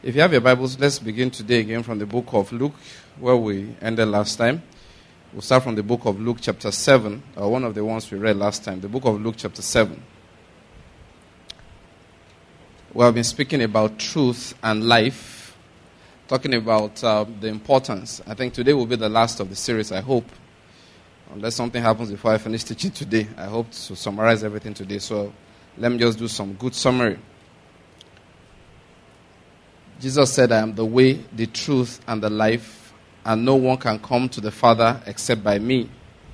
If you have your Bibles, let's begin today again from the book of Luke, where we ended last time. We'll start from the book of Luke chapter 7, one of the ones we read last time, the book of Luke chapter 7. We have been speaking about truth and life, talking about the importance. I think today will be the last of the series, I hope. Unless something happens before I finish teaching today. I hope to summarize everything today. So let me just do some good summary. Jesus said, I am the way, the truth, and the life, and no one can come to the Father except by me.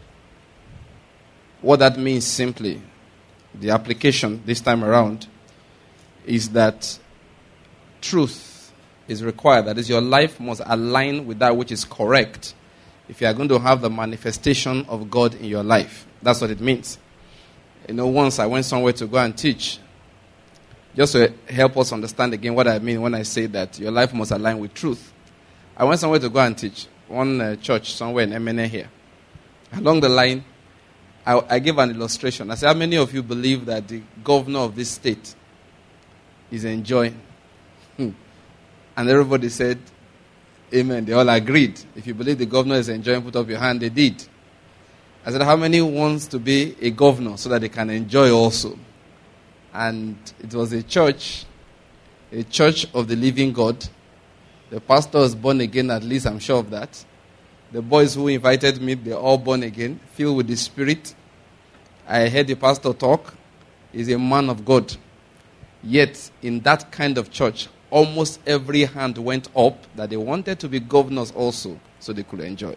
What that means simply, the application this time around, is that truth is required. That is, your life must align with that which is correct if you are going to have the manifestation of God in your life. That's what it means. Once I went somewhere to go and teach, just to help us understand again what I mean when I say that your life must align with truth. I went somewhere to go and teach. One church somewhere in MNA here. Along the line, I gave an illustration. I said, how many of you believe that the governor of this state is enjoying? And everybody said, amen. They all agreed. If you believe the governor is enjoying, put up your hand. They did. I said, how many wants to be a governor so that they can enjoy also? And it was a church of the living God. The pastor was born again, at least I'm sure of that. The boys who invited me, they're all born again, filled with the Spirit. I heard the pastor talk. He's a man of God. Yet, in that kind of church, almost every hand went up that they wanted to be governors also, so they could enjoy.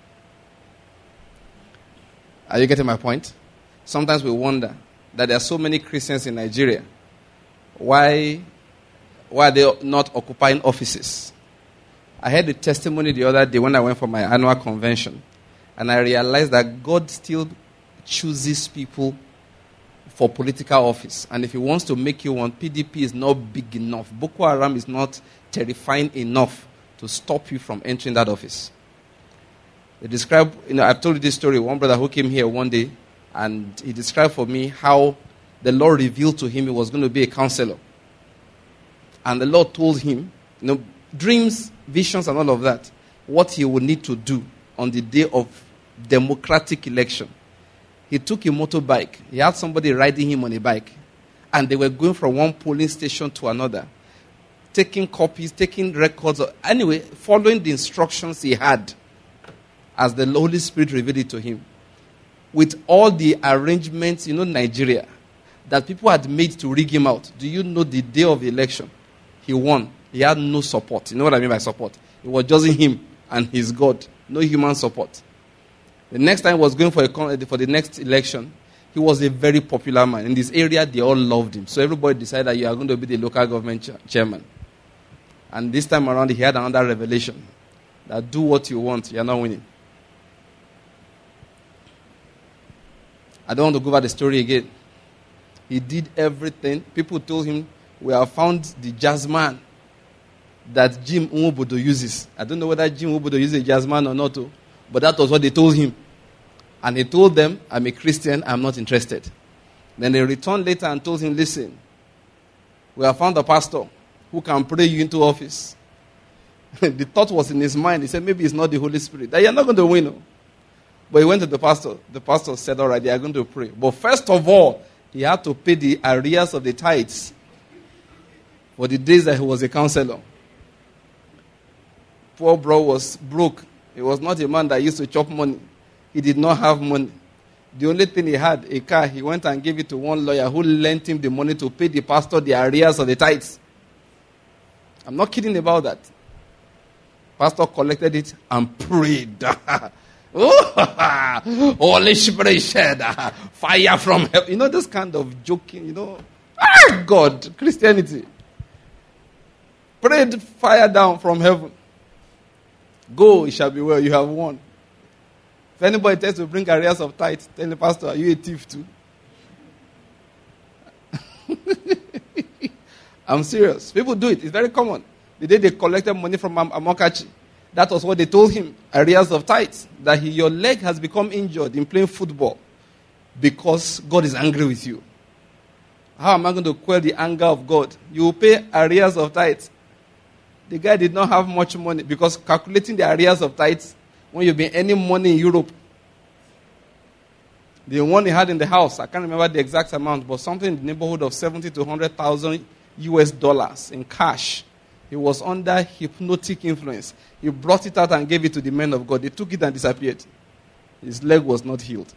Are you getting my point? Sometimes we wonder that there are so many Christians in Nigeria. Why are they not occupying offices? I heard the testimony the other day when I went for my annual convention, and I realized that God still chooses people for political office. And if he wants to make you one, PDP is not big enough. Boko Haram is not terrifying enough to stop you from entering that office. They describe, I've told you this story. One brother who came here one day, and he described for me how the Lord revealed to him he was going to be a counselor. And the Lord told him, dreams, visions, and all of that, what he would need to do on the day of democratic election. He took a motorbike. He had somebody riding him on a bike. And they were going from one polling station to another, taking copies, taking records. Anyway, following the instructions he had as the Holy Spirit revealed it to him. With all the arrangements, Nigeria, that people had made to rig him out. Do you know the day of the election? He won. He had no support. You know what I mean by support? It was just him and his God. No human support. The next time he was going for the next election, he was a very popular man. In this area, they all loved him. So everybody decided that you are going to be the local government chairman. And this time around, he had another revelation. That do what you want, you are not winning. I don't want to go over the story again. He did everything. People told him, we have found the jazz man that Jim Nwobodo uses. I don't know whether Jim Nwobodo uses a jazz man or not, but that was what they told him. And he told them, I'm a Christian, I'm not interested. Then they returned later and told him, listen, we have found a pastor who can pray you into office. The thought was in his mind. He said, maybe it's not the Holy Spirit. That you're not going to win. But he went to the pastor. The pastor said, all right, they are going to pray. But first of all, he had to pay the arrears of the tithes for the days that he was a counselor. Poor bro was broke. He was not a man that used to chop money. He did not have money. The only thing he had, a car, he went and gave it to one lawyer who lent him the money to pay the pastor the arrears of the tithes. I'm not kidding about that. Pastor collected it and prayed. Holy Spirit shed fire from heaven. This kind of joking, God, Christianity. Prayed fire down from heaven. Go, it shall be well, you have won. If anybody tells you to bring arrears of tithes, tell the pastor, are you a thief too? I'm serious. People do it. It's very common. The day they collected money from Amokachi, that was what they told him, arrears of tithes, that your leg has become injured in playing football because God is angry with you. How am I going to quell the anger of God? You will pay arrears of tithes. The guy did not have much money because calculating the arrears of tithes, when you've been earning money in Europe, the one he had in the house, I can't remember the exact amount, but something in the neighborhood of 70 to 100,000 US dollars in cash. He was under hypnotic influence. He brought it out and gave it to the men of God. They took it and disappeared. His leg was not healed.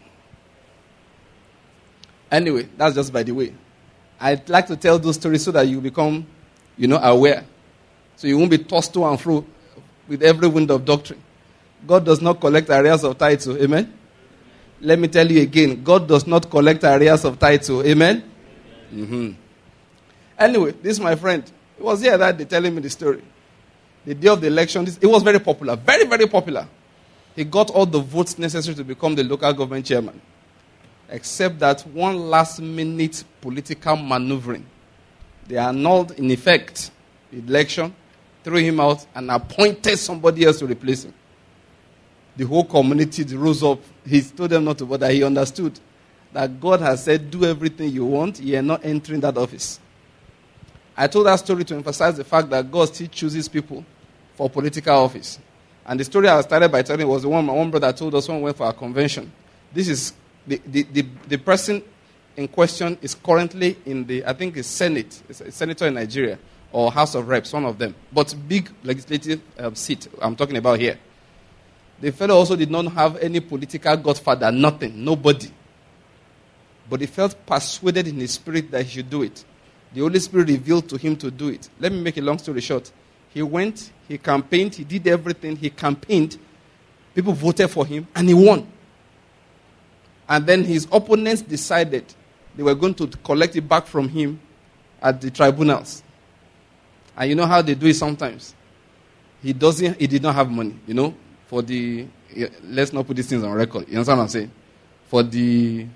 Anyway, that's just by the way. I'd like to tell those stories so that you become, aware. So you won't be tossed to and fro with every wind of doctrine. God does not collect arrears of tithes. Amen? Let me tell you again. God does not collect arrears of tithes. Amen? Mm-hmm. Anyway, this is my friend. He was here that day telling me the story. The day of the election, it was very popular. Very, very popular. He got all the votes necessary to become the local government chairman. Except that one last-minute political maneuvering. They annulled, in effect, the election, threw him out, and appointed somebody else to replace him. The whole community rose up. He told them not to bother. He understood that God has said, do everything you want. You are not entering that office. I told that story to emphasize the fact that God still chooses people for political office. And the story I started by telling was the one my one brother told us when we went for our convention. This is the person in question is currently in the, I think it's Senate. It's a senator in Nigeria or House of Reps, one of them. But big legislative seat I'm talking about here. The fellow also did not have any political godfather, nothing, nobody. But he felt persuaded in his spirit that he should do it. The Holy Spirit revealed to him to do it. Let me make a long story short. He went, he campaigned, he did everything, he campaigned. People voted for him, and he won. And then his opponents decided they were going to collect it back from him at the tribunals. And you know how they do it sometimes? He did not have money, for the, let's not put these things on record. You understand what I'm saying? For the,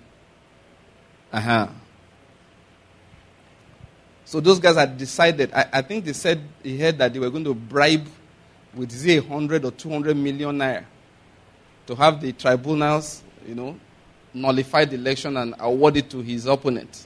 So those guys had decided, I think they said, he heard that they were going to bribe with 100 or 200 million naira to have the tribunals, nullify the election and award it to his opponent.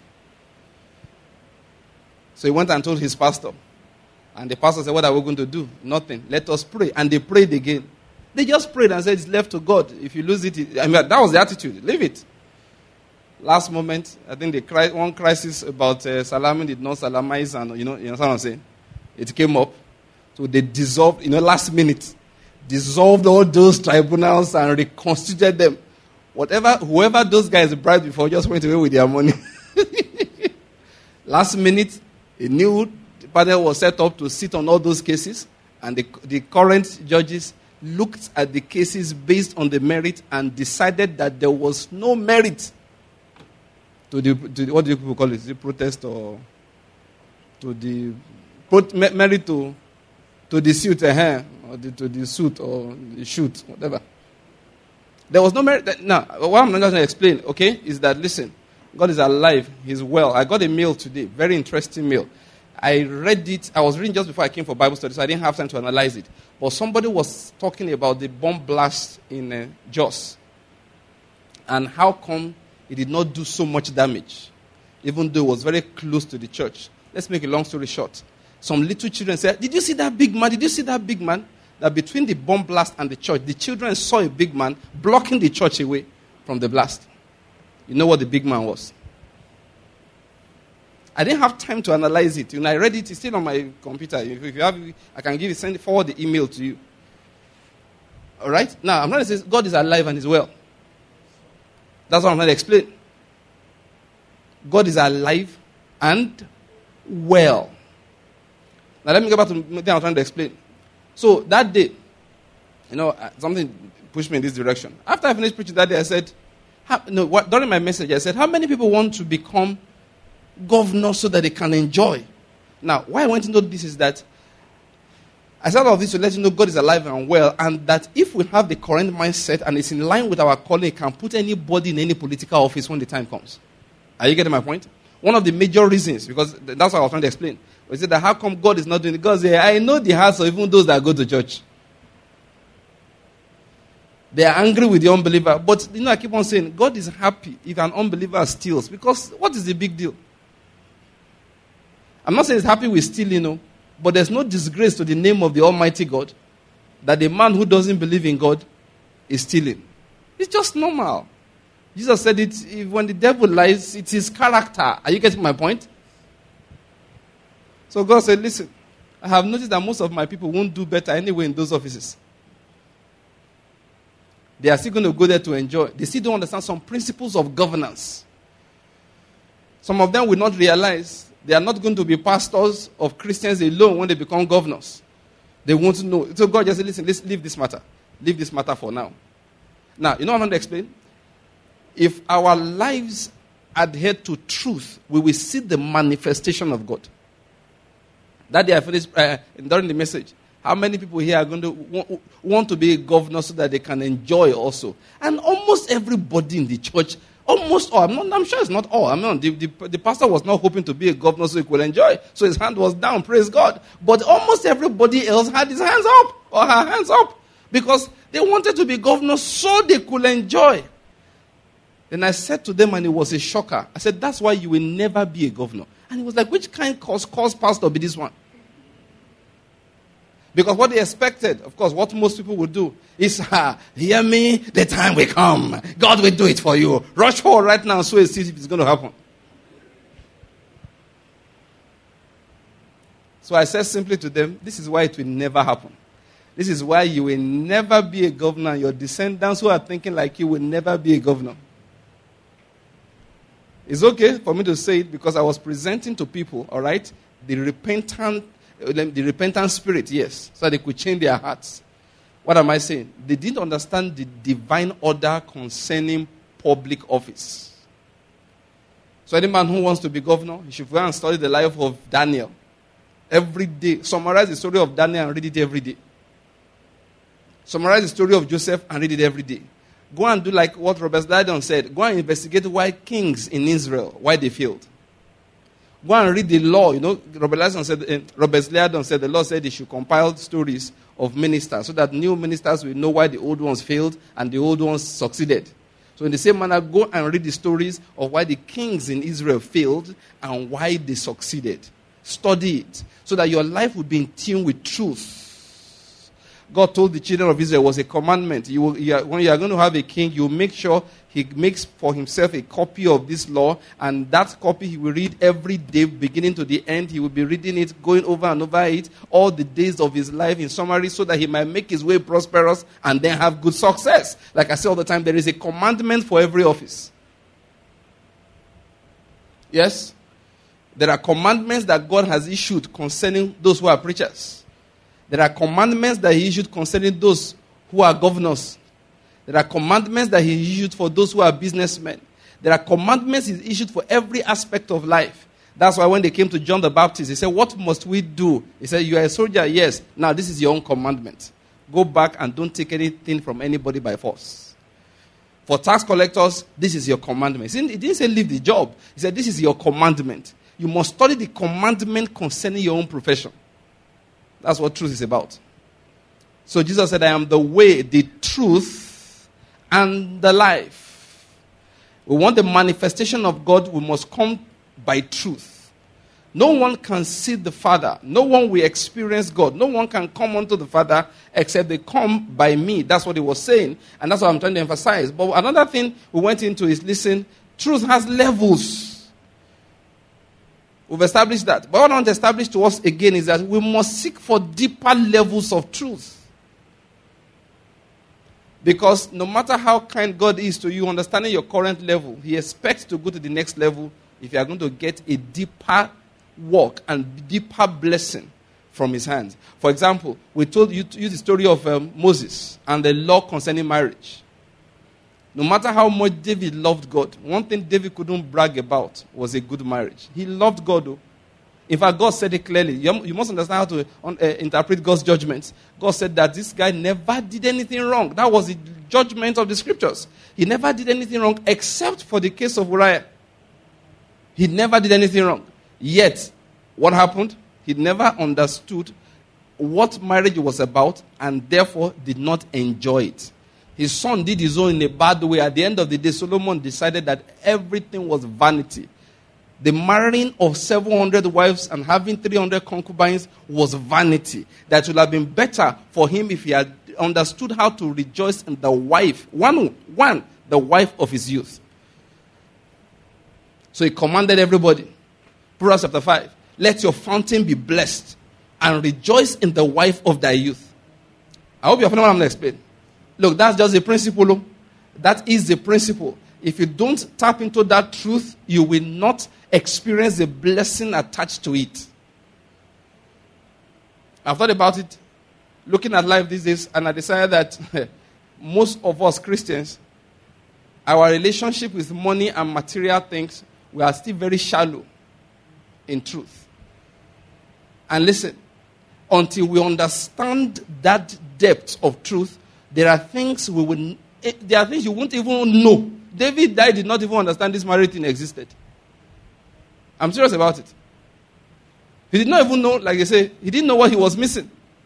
So he went and told his pastor. And the pastor said, what are we going to do? Nothing. Let us pray. And they prayed again. They just prayed and said, it's left to God. If you lose it, that was the attitude. Leave it. Last moment, I think one crisis about Salami did not salamize, and you understand what I'm saying? It came up. So they dissolved, last minute, dissolved all those tribunals and reconstituted them. Whoever those guys bribed before just went away with their money. Last minute, a new panel was set up to sit on all those cases, and the current judges looked at the cases based on the merit and decided that there was no merit to the what do people call it? The protest or to the merit to the suit, or to the suit or the shoot, whatever. There was no merit. Now, what I'm not going to explain, okay, is that listen, God is alive. He's well. I got a mail today, very interesting mail. I read it. I was reading just before I came for Bible study, so I didn't have time to analyze it. But somebody was talking about the bomb blast in Jos and how come it did not do so much damage, even though it was very close to the church. Let's make a long story short. Some little children said, did you see that big man? Did you see that big man? That between the bomb blast and the church, the children saw a big man blocking the church away from the blast. You know what the big man was? I didn't have time to analyze it. I read it. It's still on my computer. If you have, I can forward the email to you. All right? Now, I'm not going to say God is alive and is well. That's what I'm going to explain. God is alive and well. Now, let me go back to the thing I'm trying to explain. So, that day, something pushed me in this direction. After I finished preaching that day, I said, during my message, I said, how many people want to become governors so that they can enjoy? Now, why I went into this is that I said all of this to let you know God is alive and well, and that if we have the current mindset and it's in line with our calling, it can put anybody in any political office when the time comes. Are you getting my point? One of the major reasons, because that's what I was trying to explain, was that how come God is not doing it? God said, I know the hearts of even those that go to church. They are angry with the unbeliever. But, I keep on saying, God is happy if an unbeliever steals. Because what is the big deal? I'm not saying he's happy with stealing, But there's no disgrace to the name of the Almighty God that a man who doesn't believe in God is stealing. It's just normal. Jesus said it, when the devil lies, it's his character. Are you getting my point? So God said, listen, I have noticed that most of my people won't do better anyway in those offices. They are still going to go there to enjoy. They still don't understand some principles of governance. Some of them will not realize they are not going to be pastors of Christians alone when they become governors. They won't know. So God just said, listen, let's leave this matter. Leave this matter for now. Now, you know what I'm going to explain? If our lives adhere to truth, we will see the manifestation of God. That day I finished during the message. How many people here are going to want to be a governor so that they can enjoy also? And almost everybody in the church, almost all, I'm sure it's not all. I mean, the pastor was not hoping to be a governor so he could enjoy. So his hand was down, praise God. But almost everybody else had his hands up or her hands up because they wanted to be governors so they could enjoy. Then I said to them, and it was a shocker. I said, that's why you will never be a governor. And he was like, which kind cause pastor be this one? Because what they expected, of course, what most people would do is, hear me, the time will come. God will do it for you. Rush forward right now so see if it's going to happen. So I said simply to them, this is why it will never happen. This is why you will never be a governor. Your descendants who are thinking like you will never be a governor. It's okay for me to say it because I was presenting to people, all right, the repentant spirit, yes, so they could change their hearts. What am I saying? They didn't understand the divine order concerning public office. So any man who wants to be governor, he should go and study the life of Daniel. Every day. Summarize the story of Daniel and read it every day. Summarize the story of Joseph and read it every day. Go and do like what Robert Liardon said. Go and investigate why kings in Israel, why they failed. Go and read the law. You know, Robert Liardon said the Lord said they should compile stories of ministers so that new ministers will know why the old ones failed and the old ones succeeded. So in the same manner, go and read the stories of why the kings in Israel failed and why they succeeded. Study it so that your life will be in tune with truth. God told the children of Israel, it was a commandment. When you are going to have a king, you make sure he makes for himself a copy of this law, and that copy he will read every day, beginning to the end. He will be reading it, going over and over it, all the days of his life in summary, so that he might make his way prosperous and then have good success. Like I say all the time, there is a commandment for every office. Yes? There are commandments that God has issued concerning those who are preachers. There are commandments that he issued concerning those who are governors. There are commandments that he issued for those who are businessmen. There are commandments he issued for every aspect of life. That's why when they came to John the Baptist, he said, what must we do? He said, you are a soldier, yes. Now this is your own commandment. Go back and don't take anything from anybody by force. For tax collectors, this is your commandment. He didn't say leave the job. He said, this is your commandment. You must study the commandment concerning your own profession. That's what truth is about. So Jesus said, I am the way, the truth, and the life. We want the manifestation of God, we must come by truth. No one can see the Father. No one will experience God. No one can come unto the Father except they come by me. That's what he was saying. And that's what I'm trying to emphasize. But another thing we went into is, listen, truth has levels. We've established that. But what I want to establish to us again is that we must seek for deeper levels of truth. Because no matter how kind God is to you, understanding your current level, he expects to go to the next level if you are going to get a deeper work and deeper blessing from his hands. For example, we told you to use the story of Moses and the law concerning marriage. No matter how much David loved God, one thing David couldn't brag about was a good marriage. He loved God, though. In fact, God said it clearly. You must understand how to interpret God's judgments. God said that this guy never did anything wrong. That was the judgment of the scriptures. He never did anything wrong except for the case of Uriah. He never did anything wrong. Yet, what happened? He never understood what marriage was about and therefore did not enjoy it. His son did his own in a bad way. At the end of the day, Solomon decided that everything was vanity. The marrying of 700 wives and having 300 concubines was vanity. That would have been better for him if he had understood how to rejoice in the wife, the wife of his youth. So he commanded everybody, Proverbs chapter 5, let your fountain be blessed and rejoice in the wife of thy youth. I hope you're following what I'm going to explain. Look, that's just the principle. That is the principle. If you don't tap into that truth, you will not experience the blessing attached to it. I've thought about it, looking at life these days, and I decided that most of us Christians, our relationship with money and material things, we are still very shallow in truth. And listen, until we understand that depth of truth, there are things you won't even know. David did not even understand this marriage thing existed. I'm serious about it. He did not even know, like they say, he didn't know what he was missing.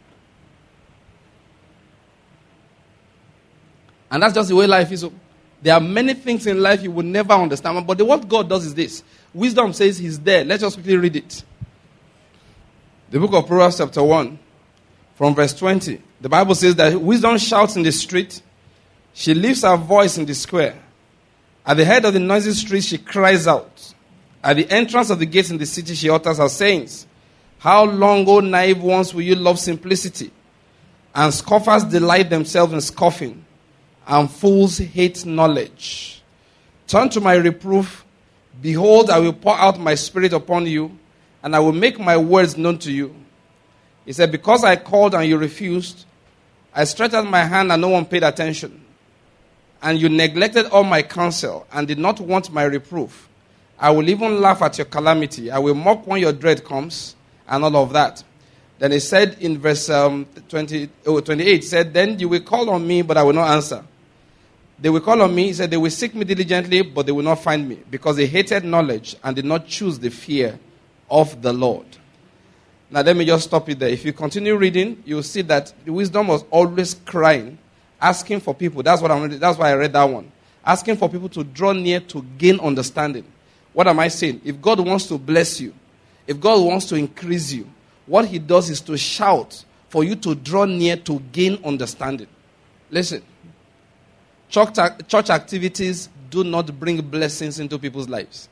And that's just the way life is. There are many things in life you will never understand. But what God does is this. Wisdom says he's there. Let's just quickly read it. The book of Proverbs chapter 1, from verse 20. The Bible says that wisdom shouts in the street. She lifts her voice in the square. At the head of the noisy street, she cries out. At the entrance of the gates in the city, she utters her sayings. How long, O naive ones, will you love simplicity? And scoffers delight themselves in scoffing, and fools hate knowledge. Turn to my reproof. Behold, I will pour out my spirit upon you, and I will make my words known to you. He said, because I called and you refused, I stretched out my hand and no one paid attention. And you neglected all my counsel and did not want my reproof. I will even laugh at your calamity. I will mock when your dread comes, and all of that. Then he said in verse 28, said, then you will call on me, but I will not answer. They will call on me, he said, they will seek me diligently, but they will not find me, because they hated knowledge and did not choose the fear of the Lord. Now let me just stop it there. If you continue reading, you'll see that the wisdom was always crying, asking for people. That's why I read that one. Asking for people to draw near to gain understanding. What am I saying? If God wants to bless you, if God wants to increase you, what he does is to shout for you to draw near to gain understanding. Listen, church activities do not bring blessings into people's lives.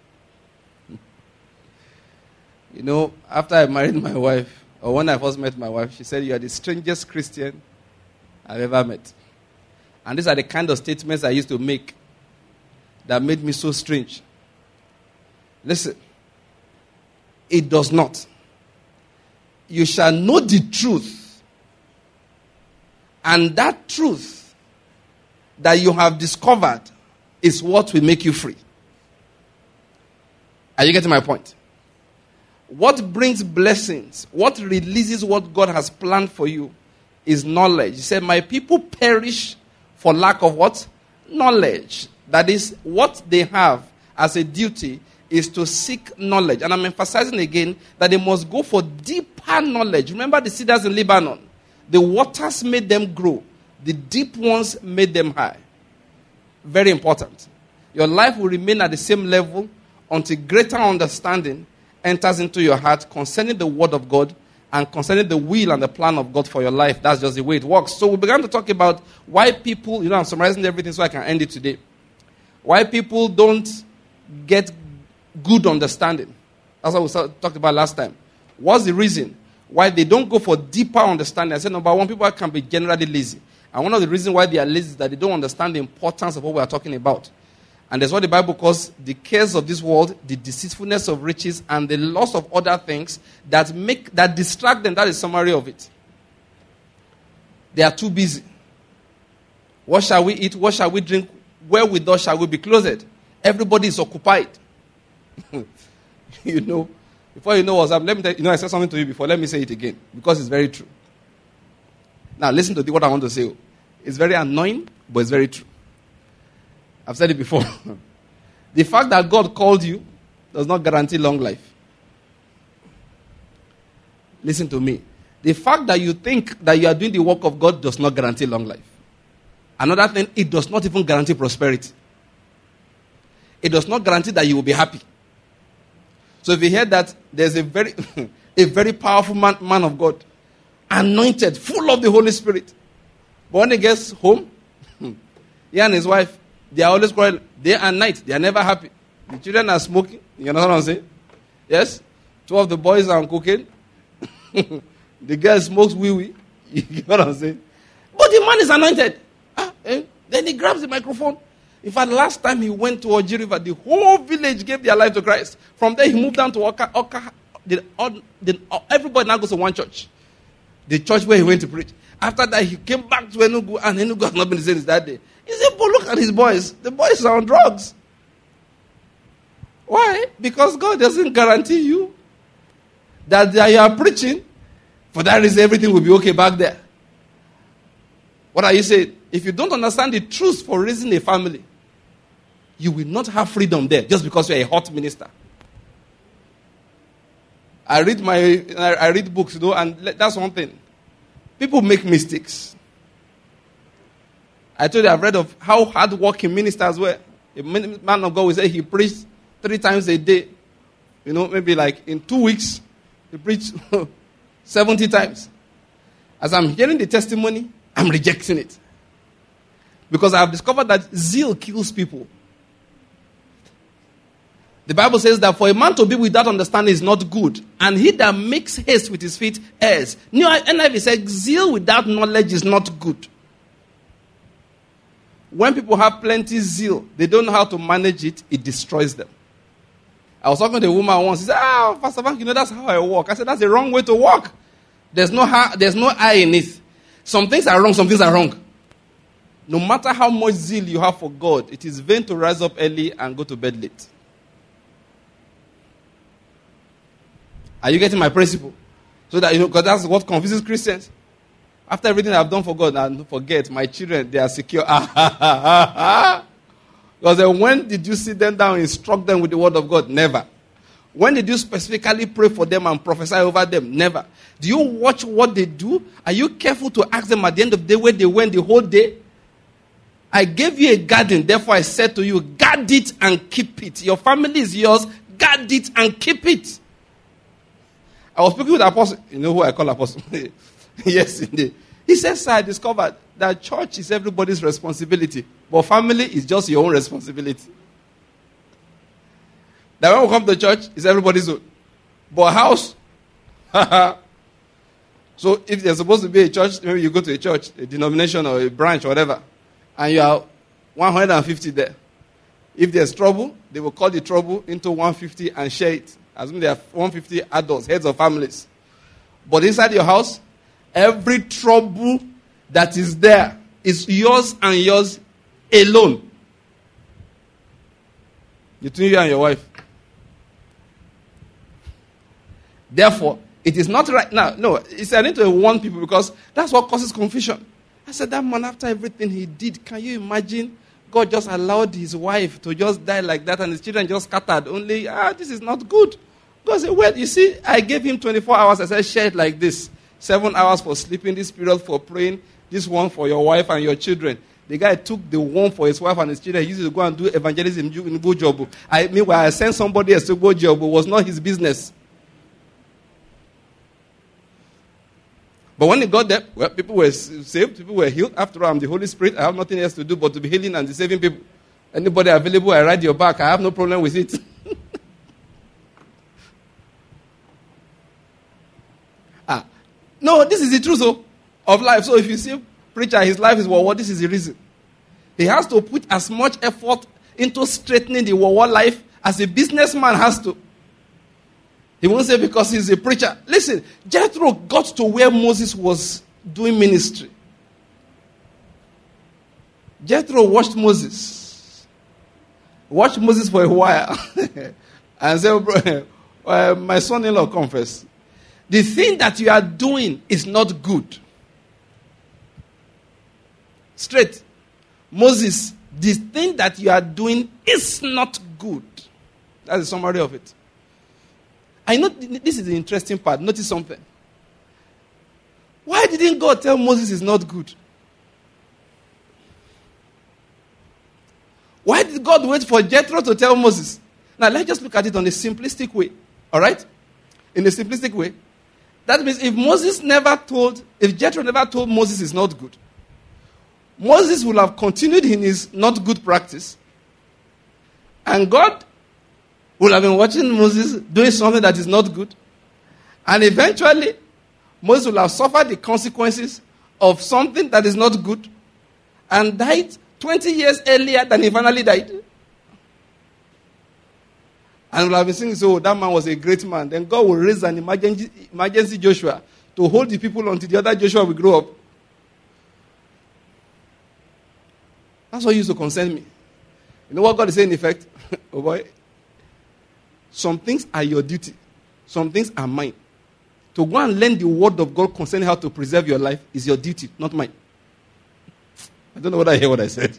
You know, after I married my wife, or when I first met my wife, she said, you are the strangest Christian I've ever met. And these are the kind of statements I used to make that made me so strange. Listen, it does not. You shall know the truth, and that truth that you have discovered is what will make you free. Are you getting my point? What brings blessings, what releases what God has planned for you is knowledge. He said, my people perish for lack of what? Knowledge. That is, what they have as a duty is to seek knowledge. And I'm emphasizing again that they must go for deeper knowledge. Remember the cedars in Lebanon? The waters made them grow. The deep ones made them high. Very important. Your life will remain at the same level until greater understanding enters into your heart concerning the word of God and concerning the will and the plan of God for your life. That's just the way it works. So we began to talk about why people, I'm summarizing everything so I can end it today. Why people don't get good understanding. That's what we talked about last time. What's the reason why they don't go for deeper understanding? I said, number one, people can be generally lazy. And one of the reasons why they are lazy is that they don't understand the importance of what we are talking about. And that's what the Bible calls the cares of this world, the deceitfulness of riches, and the loss of other things that distract them. That is the summary of it. They are too busy. What shall we eat? What shall we drink? Wherewithal shall we be clothed? Everybody is occupied. Before you know what's up, let me tell you, I said something to you before. Let me say it again, because it's very true. Now, listen to what I want to say. It's very annoying, but it's very true. I've said it before. The fact that God called you does not guarantee long life. Listen to me. The fact that you think that you are doing the work of God does not guarantee long life. Another thing, it does not even guarantee prosperity. It does not guarantee that you will be happy. So if you hear that there's a very, a very powerful man of God, anointed, full of the Holy Spirit, but when he gets home, he and his wife, they are always quarreling day and night. They are never happy. The children are smoking. You know what I'm saying? Yes? 2 of the boys are on cocaine. The girl smokes wee-wee. You know what I'm saying? But the man is anointed. Then he grabs the microphone. In fact, last time he went to Oji River, the whole village gave their life to Christ. From there, he moved down to Oka. Everybody now goes to one church. The church where he went to preach. After that, he came back to Enugu, and Enugu has not been the same since that day. He said, but look at his boys. The boys are on drugs. Why? Because God doesn't guarantee you that you are preaching. For that reason, everything will be okay back there. What are you saying? If you don't understand the truth for raising a family, you will not have freedom there just because you're a hot minister. I read books, and that's one thing. People make mistakes. I told you I've read of how hard-working ministers were. A man of God will say he preached 3 times a day. Maybe like in 2 weeks, he preached 70 times. As I'm hearing the testimony, I'm rejecting it. Because I have discovered that zeal kills people. The Bible says that for a man to be without understanding is not good. And he that makes haste with his feet errs. New NIV says zeal without knowledge is not good. When people have plenty zeal, they don't know how to manage it, it destroys them. I was talking to a woman once. She said, Pastor Frank, that's how I walk. I said, that's the wrong way to walk. There's no I in it. Some things are wrong, some things are wrong. No matter how much zeal you have for God, it is vain to rise up early and go to bed late. Are you getting my principle? So that, because that's what confuses Christians. After everything I've done for God, and don't forget, my children, they are secure. Because when did you sit them down and instruct them with the word of God? Never. When did you specifically pray for them and prophesy over them? Never. Do you watch what they do? Are you careful to ask them at the end of the day where they went the whole day? I gave you a garden, therefore I said to you, guard it and keep it. Your family is yours, guard it and keep it. I was speaking with Apostle. You know who I call Apostle? Yes, indeed. He says, sir, I discovered that church is everybody's responsibility, but family is just your own responsibility. That when we come to church, it's everybody's own. But house, so if there's supposed to be a church, maybe you go to a church, a denomination or a branch or whatever, and you are 150 there. If there's trouble, they will call the trouble into 150 and share it. Assume there are 150 adults, heads of families. But inside your house, every trouble that is there is yours and yours alone. Between you and your wife. Therefore, it is not right now. No, it's I need to warn people because that's what causes confusion. I said, that man, after everything he did, can you imagine God just allowed his wife to just die like that and his children just scattered? Only, this is not good. God said, well, you see, I gave him 24 hours. I said, share it like this. 7 hours for sleeping, this period for praying, this one for your wife and your children. The guy took the one for his wife and his children. He used to go and do evangelism in Gojobu. Meanwhile, I sent somebody else to Gojobu. It was not his business. But when he got there, well, people were saved, people were healed. After all, I'm the Holy Spirit. I have nothing else to do but to be healing and saving people. Anybody available, I ride your back. I have no problem with it. No, this is the truth of life. So if you see preacher, his life is what this is the reason. He has to put as much effort into straightening the life as a businessman has to. He won't say because he's a preacher. Listen, Jethro got to where Moses was doing ministry. Jethro watched Moses for a while. And said, my son-in-law confessed. The thing that you are doing is not good. Straight. Moses, the thing that you are doing is not good. That's the summary of it. I know this is the interesting part. Notice something. Why didn't God tell Moses it's not good? Why did God wait for Jethro to tell Moses? Now let's just look at it on a simplistic way. All right? In a simplistic way. That means if Jethro never told Moses it's not good, Moses would have continued in his not good practice. And God would have been watching Moses doing something that is not good. And eventually, Moses will have suffered the consequences of something that is not good and died 20 years earlier than he finally died. And we'll have been saying, so that man was a great man. Then God will raise an emergency Joshua to hold the people until the other Joshua will grow up. That's what used to concern me. You know what God is saying in effect? Oh boy. Some things are your duty. Some things are mine. To go and learn the word of God concerning how to preserve your life is your duty, not mine. I don't know whether I hear what I said.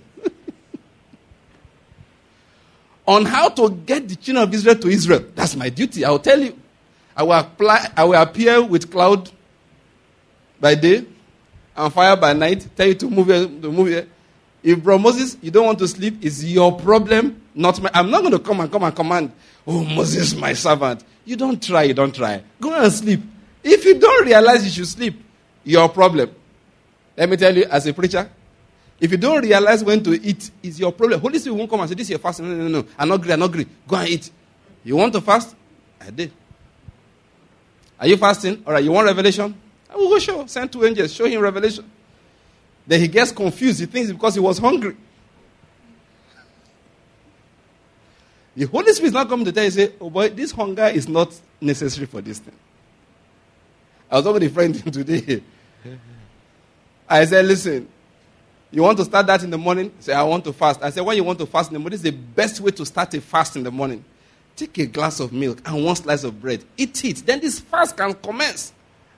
On how to get the children of Israel to Israel, that's my duty. I will tell you. I will appear with cloud by day and fire by night. Tell you to move here. If Bro Moses, you don't want to sleep, it's your problem, not mine. I'm not going to come and command. Oh, Moses, my servant. You don't try. Go and sleep. If you don't realize you should sleep, your problem. Let me tell you, as a preacher, if you don't realize when to eat, it's your problem. Holy Spirit won't come and say, this is your fasting. No. I'm not agree. Go and eat. You want to fast? I did. Are you fasting? All right, you want revelation? I will go show. Send 2 angels. Show him revelation. Then he gets confused. He thinks it's because he was hungry. The Holy Spirit is not coming to tell you, say, oh boy, this hunger is not necessary for this thing. I was talking with a friend today. I said, listen, you want to start that in the morning? Say, I want to fast. I said, when you want to fast in the morning, this is the best way to start a fast in the morning. Take a glass of milk and 1 slice of bread. Eat it. Then this fast can commence.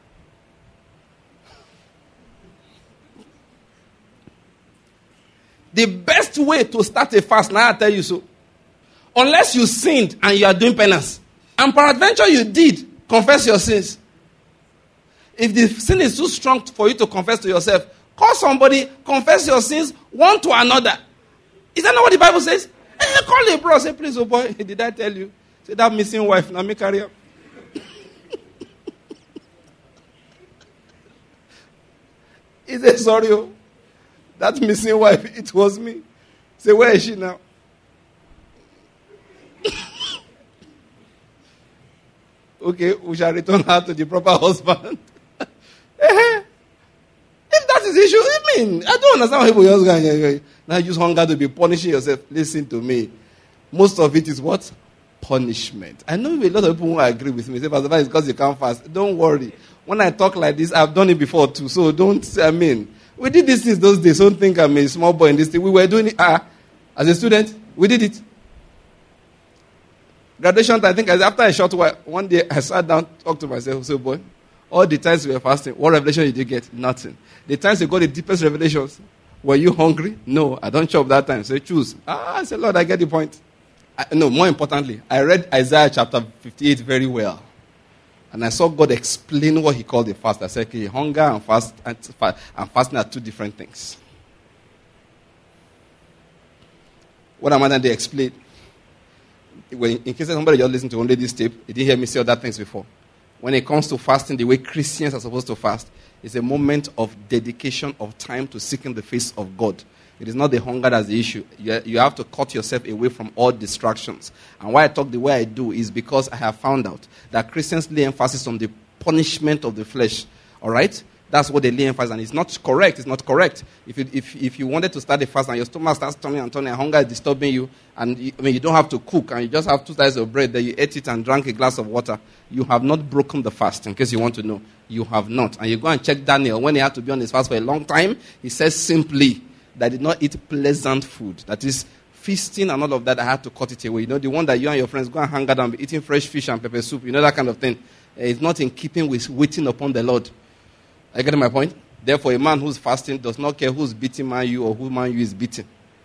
The best way to start a fast, now I tell you so. Unless you sinned and you are doing penance. And peradventure you did, confess your sins. If the sin is too strong for you to confess to yourself, call somebody, confess your sins one to another. Is that not what the Bible says? Call a bro, say, please, oh boy, did I tell you? Say, that missing wife, now me carry up. He said, sorry, oh. That missing wife, it was me. Say, where is she now? Okay, we shall return her to the proper husband. If that is the issue, I don't understand why people just go now use hunger to be punishing yourself. Listen to me. Most of it is what? Punishment. I know a lot of people who agree with me. Say, Pastor, it's because you can't fast. Don't worry. When I talk like this, I've done it before too. So we did these things those days. Don't think I'm a small boy in this thing. We were doing it as a student. We did it. Graduation time, I think after a short while, one day I sat down, talked to myself, so boy, all the times we were fasting, what revelation did you get? Nothing. The times you got the deepest revelations, were you hungry? No, I don't chop that time. So choose. I said, Lord, I get the point. More importantly, I read Isaiah chapter 58 very well. And I saw God explain what he called the fast. I said, okay, hunger and fasting are 2 different things. What am I going to explain? In case somebody just listened to only this tape, he didn't hear me say other things before. When it comes to fasting, the way Christians are supposed to fast, it's a moment of dedication of time to seeking the face of God. It is not the hunger that's the issue. You have to cut yourself away from all distractions. And why I talk the way I do is because I have found out that Christians lay emphasis on the punishment of the flesh. All right? That's what they lay emphasis on. It's not correct. It's not correct. If you wanted to start a fast and your stomach starts turning and hunger is disturbing you, and you don't have to cook, and you just have 2 slices of bread, then you ate it and drank a glass of water, you have not broken the fast, in case you want to know. You have not. And you go and check Daniel. When he had to be on his fast for a long time, he says simply that he did not eat pleasant food. That is, feasting and all of that, I had to cut it away. You know, the one that you and your friends go and hang out and be eating fresh fish and pepper soup, you know, that kind of thing. It's not in keeping with waiting upon the Lord. Are you getting my point? Therefore, a man who's fasting does not care who's beating Man U or who Man U is beating.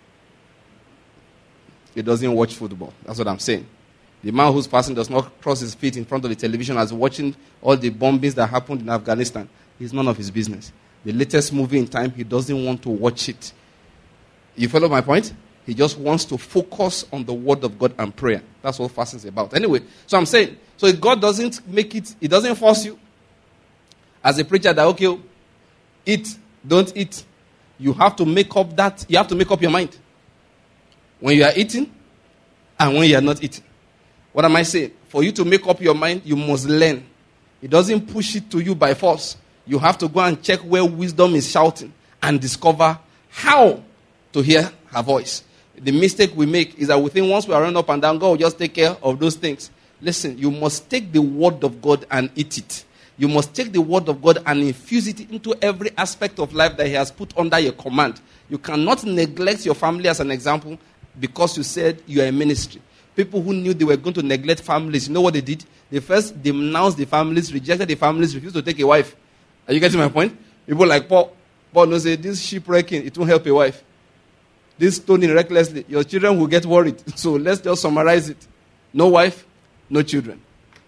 He doesn't watch football. That's what I'm saying. The man who's fasting does not cross his feet in front of the television as watching all the bombings that happened in Afghanistan. It's none of his business. The latest movie in time, he doesn't want to watch it. You follow my point? He just wants to focus on the word of God and prayer. That's what fasting is about. Anyway, so I'm saying, so if God doesn't make it, He doesn't force you as a preacher that, okay, eat, don't eat. You have to make up that, you have to make up your mind. When you are eating and when you are not eating. What am I saying? For you to make up your mind, you must learn. It doesn't push it to you by force. You have to go and check where wisdom is shouting and discover how to hear her voice. The mistake we make is that we think once we are running up and down, God will just take care of those things. Listen, you must take the word of God and eat it. You must take the word of God and infuse it into every aspect of life that He has put under your command. You cannot neglect your family as an example because you said you are a ministry. People who knew they were going to neglect families, you know what they did? They first denounced the families, rejected the families, refused to take a wife. Are you getting my point? People like Paul knows that this shipwrecking, it won't help a wife. This stoning recklessly, your children will get worried. So let's just summarize it. No wife, no children.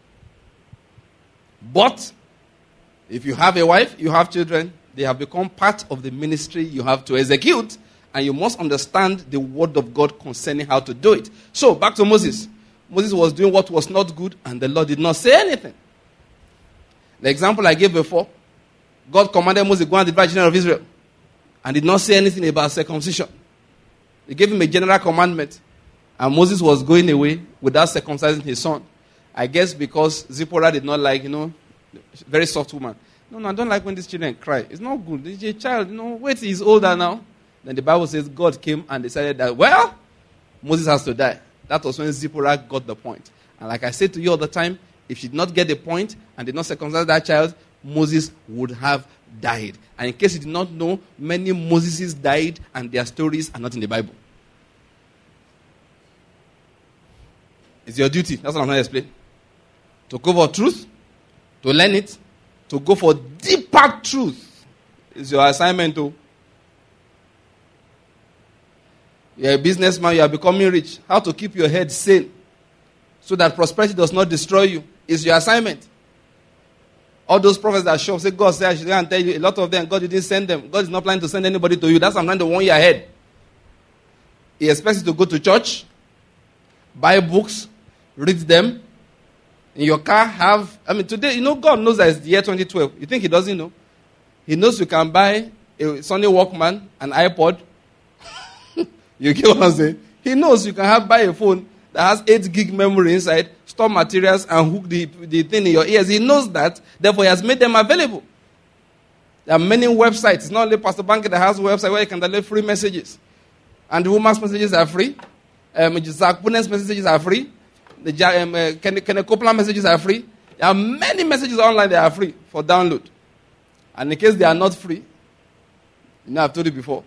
But if you have a wife, you have children, they have become part of the ministry you have to execute, and you must understand the word of God concerning how to do it. So, back to Moses. Moses was doing what was not good, and the Lord did not say anything. The example I gave before, God commanded Moses to go and divide the children of Israel, and did not say anything about circumcision. He gave him a general commandment, and Moses was going away without circumcising his son. I guess because Zipporah did not like, very soft woman. No, I don't like when these children cry. It's not good. It's a child, wait, he's older now. Then the Bible says God came and decided that, Moses has to die. That was when Zipporah got the point. And like I said to you all the time, if she did not get the point and did not circumcise that child, Moses would have died. And in case you did not know, many Moseses died and their stories are not in the Bible. It's your duty. That's what I'm going to explain. To go for truth, to learn it, to go for deeper truth. It's your assignment too. You're a businessman, you are becoming rich. How to keep your head sane so that prosperity does not destroy you is your assignment. All those prophets that show up, say, God said, I should go and tell you, a lot of them, God didn't send them. God is not planning to send anybody to you. That's why I'm trying to warn you ahead. He expects you to go to church, buy books, read them. In your car, today, God knows that it's the year 2012. You think He doesn't know? He knows you can buy a Sony Walkman, an iPod. You get what I'm saying? He knows you can buy a phone that has 8 gig memory inside, store materials, and hook the thing in your ears. He knows that. Therefore, He has made them available. There are many websites. It's not only Pastor Banky that has a website where you can download free messages. And the woman's messages are free. Zach Punen's messages are free. The Kenneth Copeland messages are free. There are many messages online that are free for download. And in case they are not free, I've told you before,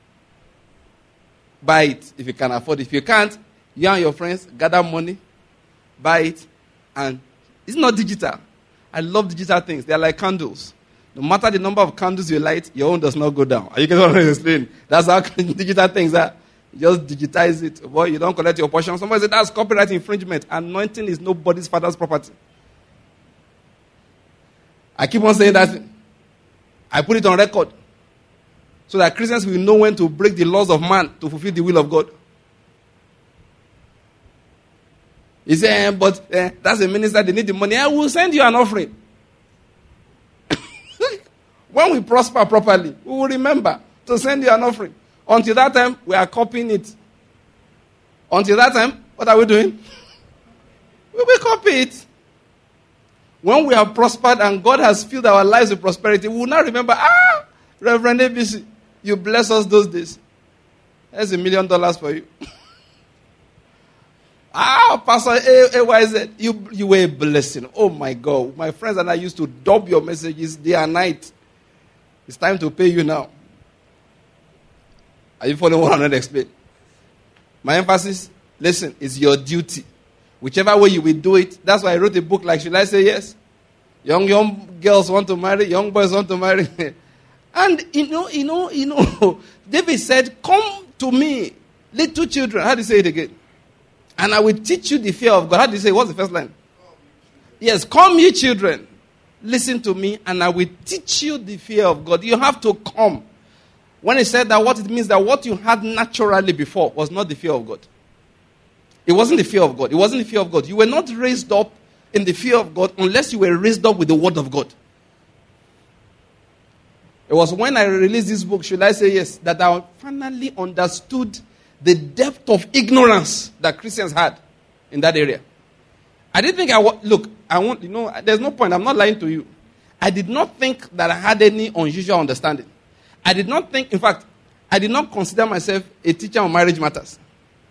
buy it if you can afford it. If you can't, you and your friends gather money, buy it, and it's not digital. I love digital things. They are like candles. No matter the number of candles you light, your own does not go down. Are you getting what I'm explaining? That's how digital things are. You just digitize it. Boy, you don't collect your portion. Somebody said that's copyright infringement. Anointing is nobody's father's property. I keep on saying that. I put it on record. So that Christians will know when to break the laws of man to fulfill the will of God. He said, but that's a minister, they need the money. I will send you an offering. When we prosper properly, we will remember to send you an offering. Until that time, we are copying it. Until that time, what are we doing? We will copy it. When we have prospered and God has filled our lives with prosperity, we will now remember, Reverend ABC, you bless us those days. There's $1 million for you. Pastor AYZ, you were a blessing. Oh my God. My friends and I used to dub your messages day and night. It's time to pay you now. Are you following what I'm going to explain? My emphasis, listen, is your duty. Whichever way you will do it. That's why I wrote a book like, should I say yes? Young girls want to marry, young boys want to marry. And, David said, come to me, little children. How do you say it again? And I will teach you the fear of God. How do you say, what's the first line? Yes, come ye children. Listen to me and I will teach you the fear of God. You have to come. When he said that, what it means that what you had naturally before was not the fear of God. It wasn't the fear of God. It wasn't the fear of God. You were not raised up in the fear of God unless you were raised up with the word of God. It was when I released this book, should I say yes, that I finally understood the depth of ignorance that Christians had in that area. I didn't think there's no point, I'm not lying to you. I did not think that I had any unusual understanding. I did not consider myself a teacher on marriage matters.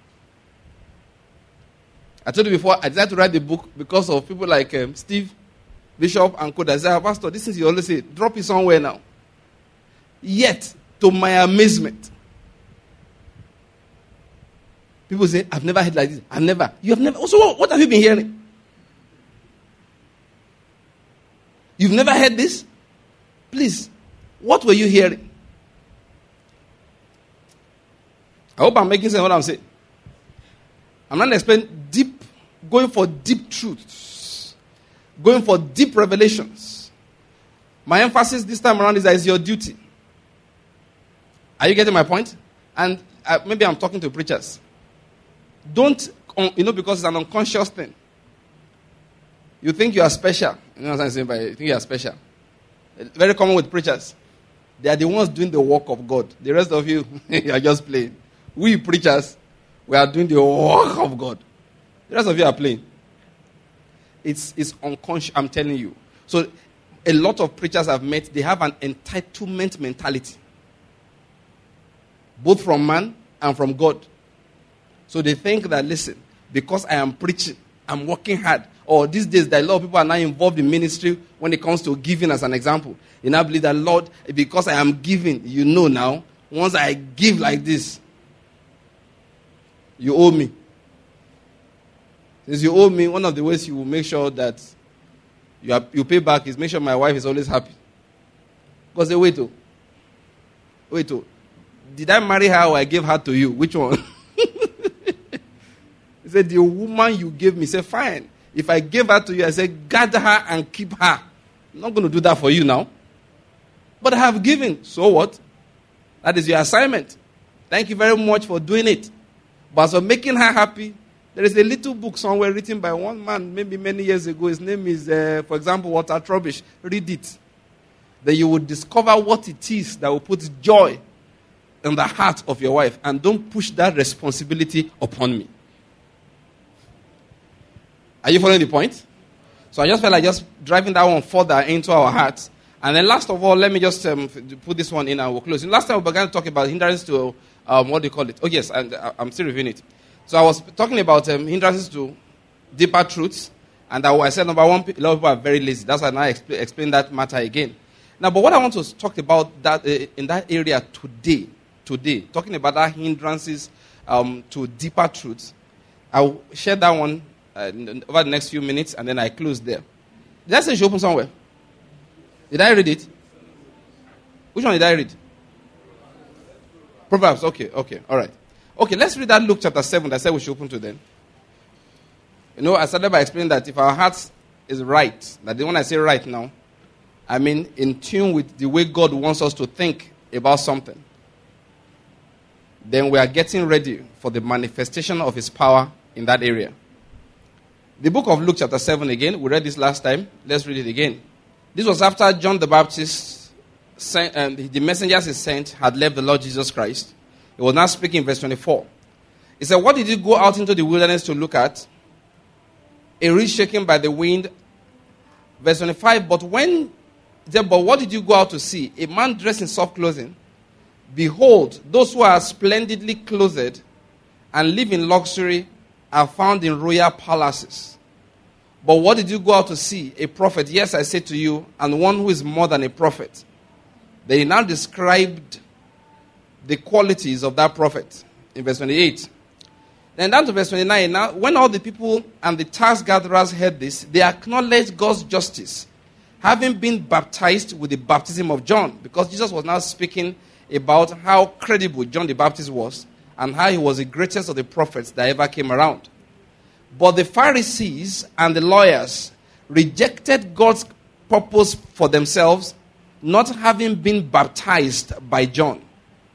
I told you before, I decided to write the book because of people like Steve, Bishop, and Koda. I said, Pastor, this is you always say, drop it somewhere now. Yet, to my amazement, people say, I've never heard like this. You have never. So what have you been hearing? You've never heard this? Please, what were you hearing? I hope I'm making sense of what I'm saying. I'm not going for deep truths, going for deep revelations. My emphasis this time around is that it's your duty. Are you getting my point? And maybe I'm talking to preachers. Don't, because it's an unconscious thing. You think you are special. You know what I'm saying? But you think you are special. Very common with preachers. They are the ones doing the work of God. The rest of you, you are just playing. We preachers, we are doing the work of God. The rest of you are playing. It's unconscious, I'm telling you. So a lot of preachers I've met, they have an entitlement mentality. Both from man and from God. So they think that, listen, because I am preaching, I'm working hard. Or these days, that a lot of people are now involved in ministry when it comes to giving, as an example. You now believe that, Lord, because I am giving, now, once I give like this, you owe me. Since you owe me, one of the ways you will make sure that you pay back is make sure my wife is always happy. Because they wait. Did I marry her or I gave her to you? Which one? He said, the woman you gave me. He said, fine. If I gave her to you, I said, gather her and keep her. I'm not going to do that for you now. But I have given. So what? That is your assignment. Thank you very much for doing it. But for making her happy, there is a little book somewhere written by one man maybe many years ago. His name is, for example, Walter Trubbish. Read it. Then you will discover what it is that will put joy in the heart of your wife. And don't push that responsibility upon me. Are you following the point? So I just felt like just driving that one further into our hearts. And then last of all, let me just put this one in and we'll close. Last time we began to talk about hindrances to, what do you call it? Oh yes, and I'm still reviewing it. So I was talking about hindrances to deeper truths. And I said, number one, a lot of people are very lazy. That's why I explain that matter again. Now, but what I want to talk about that in that area today, talking about that hindrances to deeper truths, I'll share that one over the next few minutes, and then I close there. Did I say you open somewhere? Did I read it? Which one did I read? Proverbs. Okay, all right. Okay, let's read that Luke chapter 7 that I said we should open to then. I started by explaining that if our heart is right, that when I say right now, I mean in tune with the way God wants us to think about something, then we are getting ready for the manifestation of His power in that area. The book of Luke chapter 7 again, we read this last time. Let's read it again. This was after John the Baptist, the messengers he sent, had left the Lord Jesus Christ. He was now speaking in verse 24. He said, what did you go out into the wilderness to look at? A reed shaken by the wind. Verse 25, but what did you go out to see? A man dressed in soft clothing. Behold, those who are splendidly clothed and live in luxury are found in royal palaces. But what did you go out to see? A prophet, yes, I say to you, and one who is more than a prophet. They now described the qualities of that prophet in verse 28. Then down to verse 29. Now, when all the people and the tax gatherers heard this, they acknowledged God's justice, having been baptized with the baptism of John, because Jesus was now speaking about how credible John the Baptist was and how he was the greatest of the prophets that ever came around. But the Pharisees and the lawyers rejected God's purpose for themselves, not having been baptized by John.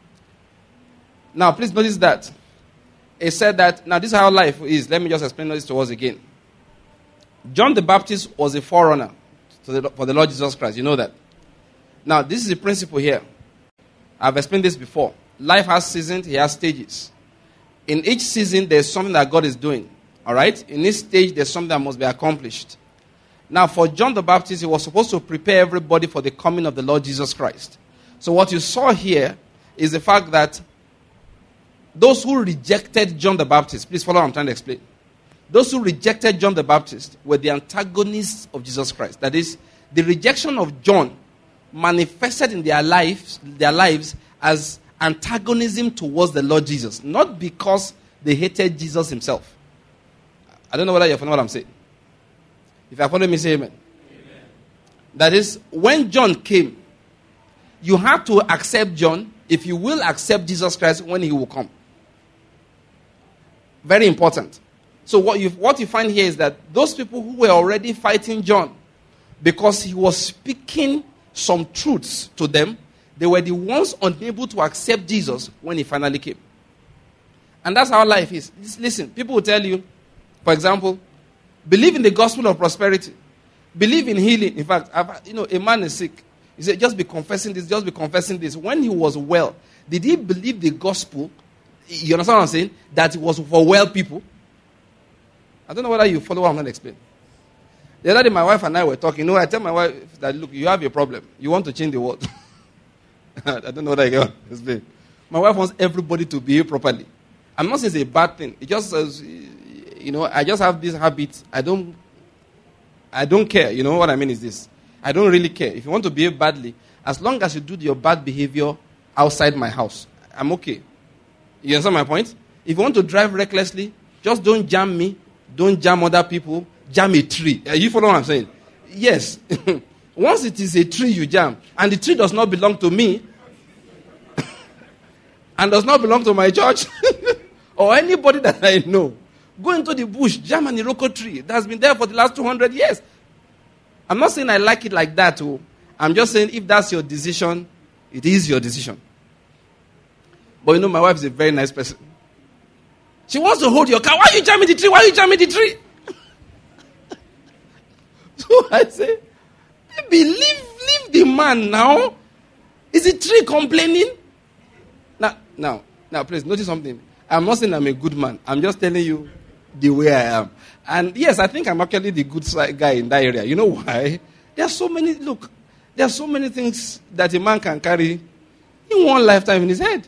Now, please notice that. It said that, now this is how life is. Let me just explain this to us again. John the Baptist was a forerunner for the Lord Jesus Christ. You know that. Now, this is the principle here. I've explained this before. Life has seasons, he has stages. In each season, there's something that God is doing. All right? In each stage, there's something that must be accomplished. Now, for John the Baptist, he was supposed to prepare everybody for the coming of the Lord Jesus Christ. So what you saw here is the fact that those who rejected John the Baptist, please follow what I'm trying to explain. Those who rejected John the Baptist were the antagonists of Jesus Christ. That is, the rejection of John manifested in their lives as antagonism towards the Lord Jesus. Not because they hated Jesus himself. I don't know whether you follow what I'm saying. If you follow me, say amen. Amen. That is, when John came, you have to accept John if you will accept Jesus Christ when he will come. Very important. So what you find here is that those people who were already fighting John because he was speaking some truths to them, they were the ones unable to accept Jesus when he finally came. And that's how life is. Listen, people will tell you, for example, believe in the gospel of prosperity. Believe in healing. In fact, a man is sick. He said, just be confessing this, just be confessing this. When he was well, did he believe the gospel? You understand what I'm saying? That it was for well people? I don't know whether you follow what I'm going to explain. The other day, my wife and I were talking. I tell my wife that, look, you have a problem. You want to change the world. I don't know whether I get what I'm saying. My wife wants everybody to behave properly. I'm not saying it's a bad thing. It just says, I just have this habit. I don't care. You know what I mean is this. I don't really care. If you want to behave badly, as long as you do your bad behavior outside my house, I'm okay. You understand my point? If you want to drive recklessly, just don't jam me. Don't jam other people. Jam a tree. You follow what I'm saying? Yes. Once it is a tree you jam, and the tree does not belong to me, and does not belong to my church, or anybody that I know, go into the bush, jam an Iroko tree that has been there for the last 200 years. I'm not saying I like it like that. I'm just saying if that's your decision, it is your decision. But my wife is a very nice person. She wants to hold your car. Why are you jamming the tree? Why are you jamming the tree? So I say, baby, leave the man now. Is the tree complaining? Now, please notice something. I'm not saying I'm a good man. I'm just telling you the way I am. And yes, I think I'm actually the good guy in that area. You know why? There are so many things that a man can carry in one lifetime in his head.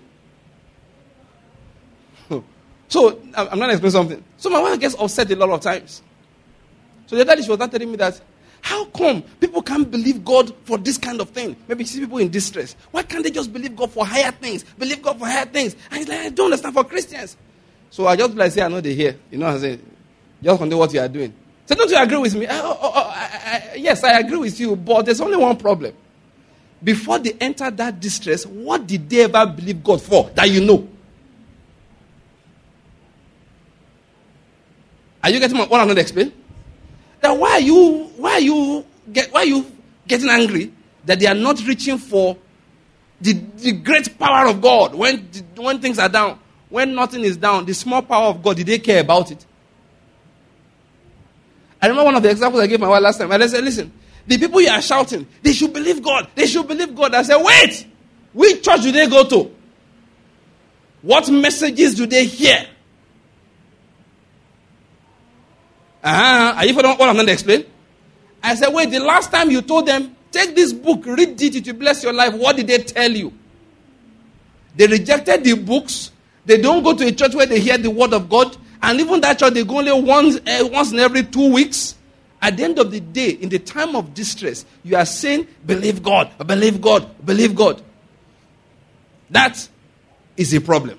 So, I'm going to explain something. So my wife gets upset a lot of times. So the other day she was not telling me that, how come people can't believe God for this kind of thing? Maybe you see people in distress. Why can't they just believe God for higher things? Believe God for higher things. And he's like, I don't understand for Christians. So I just say, I know they hear. You know what I'm saying? Just continue what you are doing. So don't you agree with me? Yes, I agree with you, but there's only one problem. Before they enter that distress, what did they ever believe God for that you know? Are you getting what I'm going to explain? That why are you getting angry that they are not reaching for the great power of God when things are down, when nothing is down, the small power of God, did they care about it? I remember one of the examples I gave my wife last time. I said, listen, the people you are shouting, they should believe God. They should believe God. I said, wait, which church do they go to? What messages do they hear? Are you following what I'm going to explain? I said, wait, the last time you told them, take this book, read it, it will bless your life. What did they tell you? They rejected the books. They don't go to a church where they hear the word of God. And even that church, they go only once in every 2 weeks. At the end of the day, in the time of distress, you are saying, believe God, believe God, believe God. That is a problem.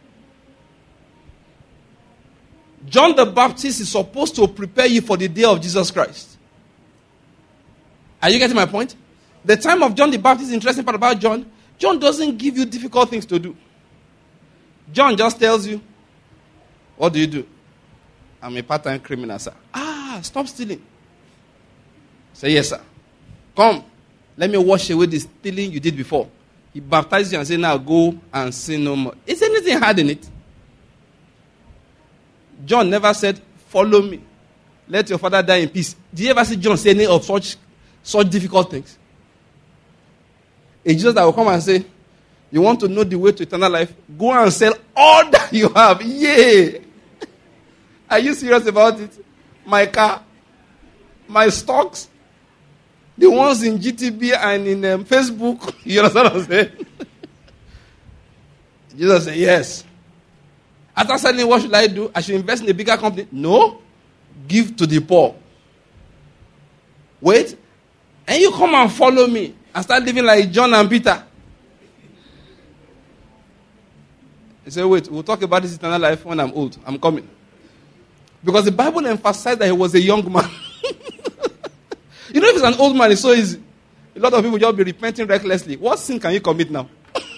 John the Baptist is supposed to prepare you for the day of Jesus Christ. Are you getting my point? The time of John the Baptist, interesting part about John doesn't give you difficult things to do. John just tells you, what do you do? I'm a part-time criminal, sir. Stop stealing. Say, yes, sir. Come, let me wash away the stealing you did before. He baptizes you and says, now go and sin no more. Is anything hard in it? John never said, follow me. Let your father die in peace. Did you ever see John say any of such difficult things? It's just that will come and say, you want to know the way to eternal life? Go and sell all that you have. Yay! Are you serious about it? My car, my stocks, the ones in GTB and in Facebook. You understand what I'm saying? Jesus said, yes. After selling, what should I do? I should invest in a bigger company. No. Give to the poor. Wait. And you come and follow me and start living like John and Peter. He said, wait, we'll talk about this eternal life when I'm old. I'm coming. Because the Bible emphasized that he was a young man. You know, if it's an old man, it's so easy. A lot of people just be repenting recklessly. What sin can you commit now?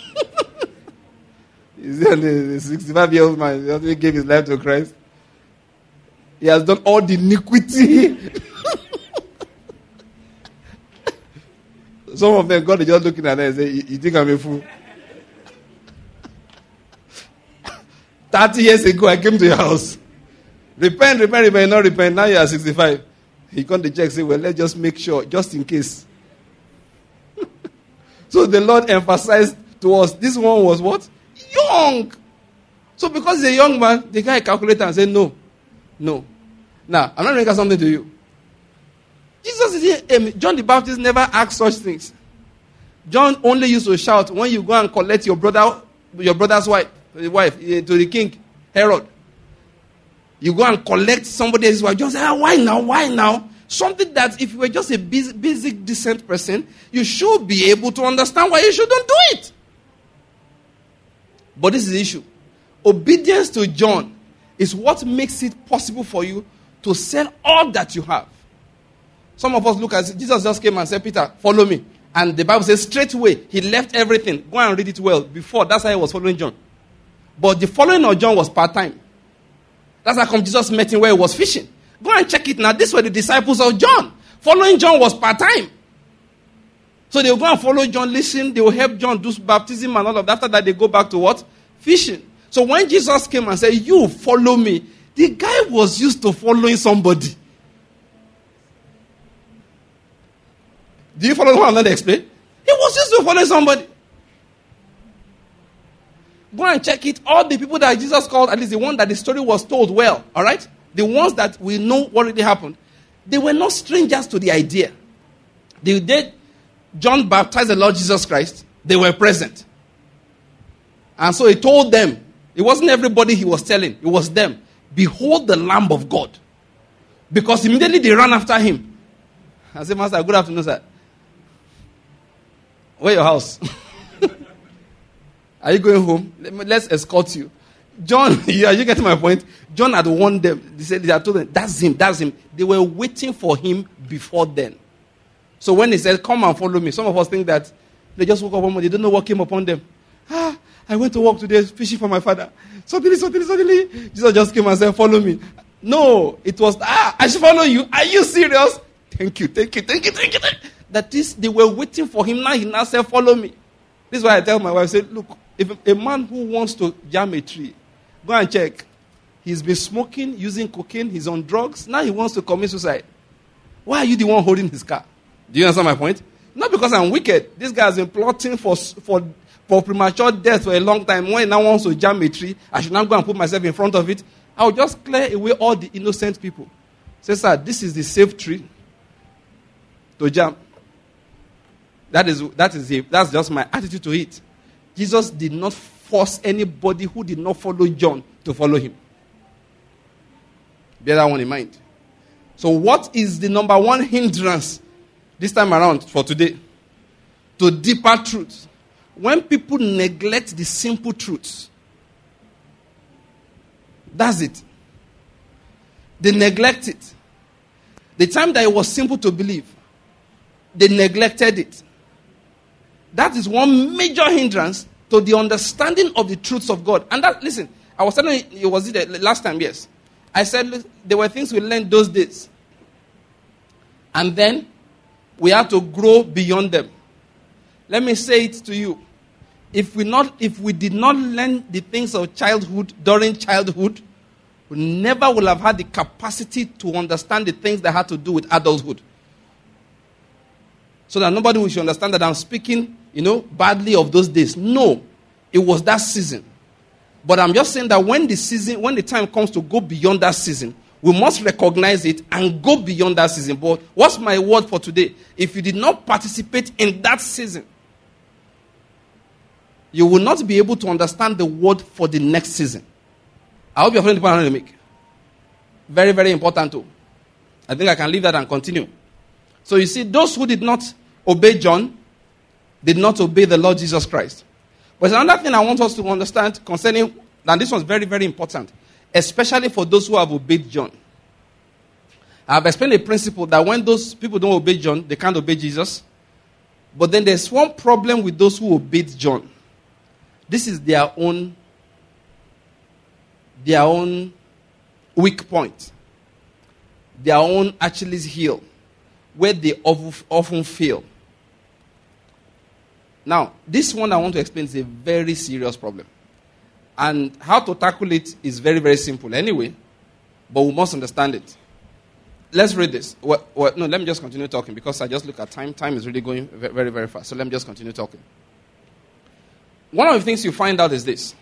Is it the 65-year-old man who gave his life to Christ? He has done all the iniquity. Some of them, God is just looking at them and say, you think I'm a fool? 30 years ago, I came to your house. Repent, not repent. Now you are 65. He come to check, say, well, let's just make sure, just in case. So the Lord emphasized to us, this one was what? Young. So because he's a young man, the guy calculated and said, no. Now, I'm not going to something to you. John the Baptist never asked such things. John only used to shout when you go and collect your brother's wife, to the king, Herod. You go and collect somebody else's wife. Just say, why now? Something that if you were just a basic, decent person, you should be able to understand why you shouldn't do it. But this is the issue. Obedience to John is what makes it possible for you to sell all that you have. Some of us look at Jesus just came and said, Peter, follow me. And the Bible says straight away, he left everything. Go and read it well. Before, that's how he was following John. But the following of John was part-time. That's how come Jesus met him where he was fishing. Go and check it now. These were the disciples of John. Following John was part-time. So they will go and follow John, listen. They will help John do baptism and all of that. After that, they go back to what? Fishing. So when Jesus came and said, you follow me, the guy was used to following somebody. Do you follow what I'm going to explain? He was used to following somebody. Go and check it. All the people that Jesus called, at least the one that the story was told well, all right? The ones that we know what really happened, they were not strangers to the idea. The day John baptized the Lord Jesus Christ, they were present. And so he told them, it wasn't everybody he was telling, it was them. Behold the Lamb of God. Because immediately they ran after him. I said, Master, good afternoon, sir. Where's your house? Are you going home? Let's escort you. John, are you getting my point? John had warned them. They had told them, that's him. They were waiting for him before then. So when he said, come and follow me, some of us think that they just woke up one morning, they don't know what came upon them. I went to work today fishing for my father. Suddenly, Jesus just came and said, follow me. No, it was, I should follow you. Are you serious? Thank you. That is, they were waiting for him. Now he now said, follow me. This is why I tell my wife, I say, look, if a man who wants to jam a tree, go and check. He's been smoking, using cocaine, he's on drugs. Now he wants to commit suicide. Why are you the one holding his car? Do you understand my point? Not because I'm wicked. This guy has been plotting for premature death for a long time. When he now wants to jam a tree, I should now go and put myself in front of it. I'll just clear away all the innocent people. Say, sir, this is the safe tree to jam. That's just my attitude to it. Jesus did not force anybody who did not follow John to follow him. Bear that one in mind. So what is the number one hindrance this time around for today to deeper truths? When people neglect the simple truths. That's it. They neglect it. The time that it was simple to believe, they neglected it. That is one major hindrance to the understanding of the truths of God. And that, listen, I was telling you, was it the last time? Yes. I said there were things we learned those days. And then we had to grow beyond them. Let me say it to you. if we did not learn the things of childhood during childhood, we never will have had the capacity to understand the things that had to do with adulthood. So that nobody should understand that I'm speaking, badly of those days. No, it was that season. But I'm just saying that when the time comes to go beyond that season, we must recognize it and go beyond that season. But what's my word for today? If you did not participate in that season, you will not be able to understand the word for the next season. I hope you're following the point I'm trying to make. Very, very important too. I think I can leave that and continue. So you see, those who did not obey John did not obey the Lord Jesus Christ. But there's another thing I want us to understand concerning, and this was very, very important, especially for those who have obeyed John. I've explained a principle that when those people don't obey John, they can't obey Jesus. But then there's one problem with those who obeyed John. This is their own weak point. Their own Achilles heel, where they often fail. Now, this one I want to explain is a very serious problem. And how to tackle it is very, very simple anyway, but we must understand it. Let's read this. No, let me just continue talking because I just look at time. Time is really going very, very fast. So let me just continue talking. One of the things you find out is this.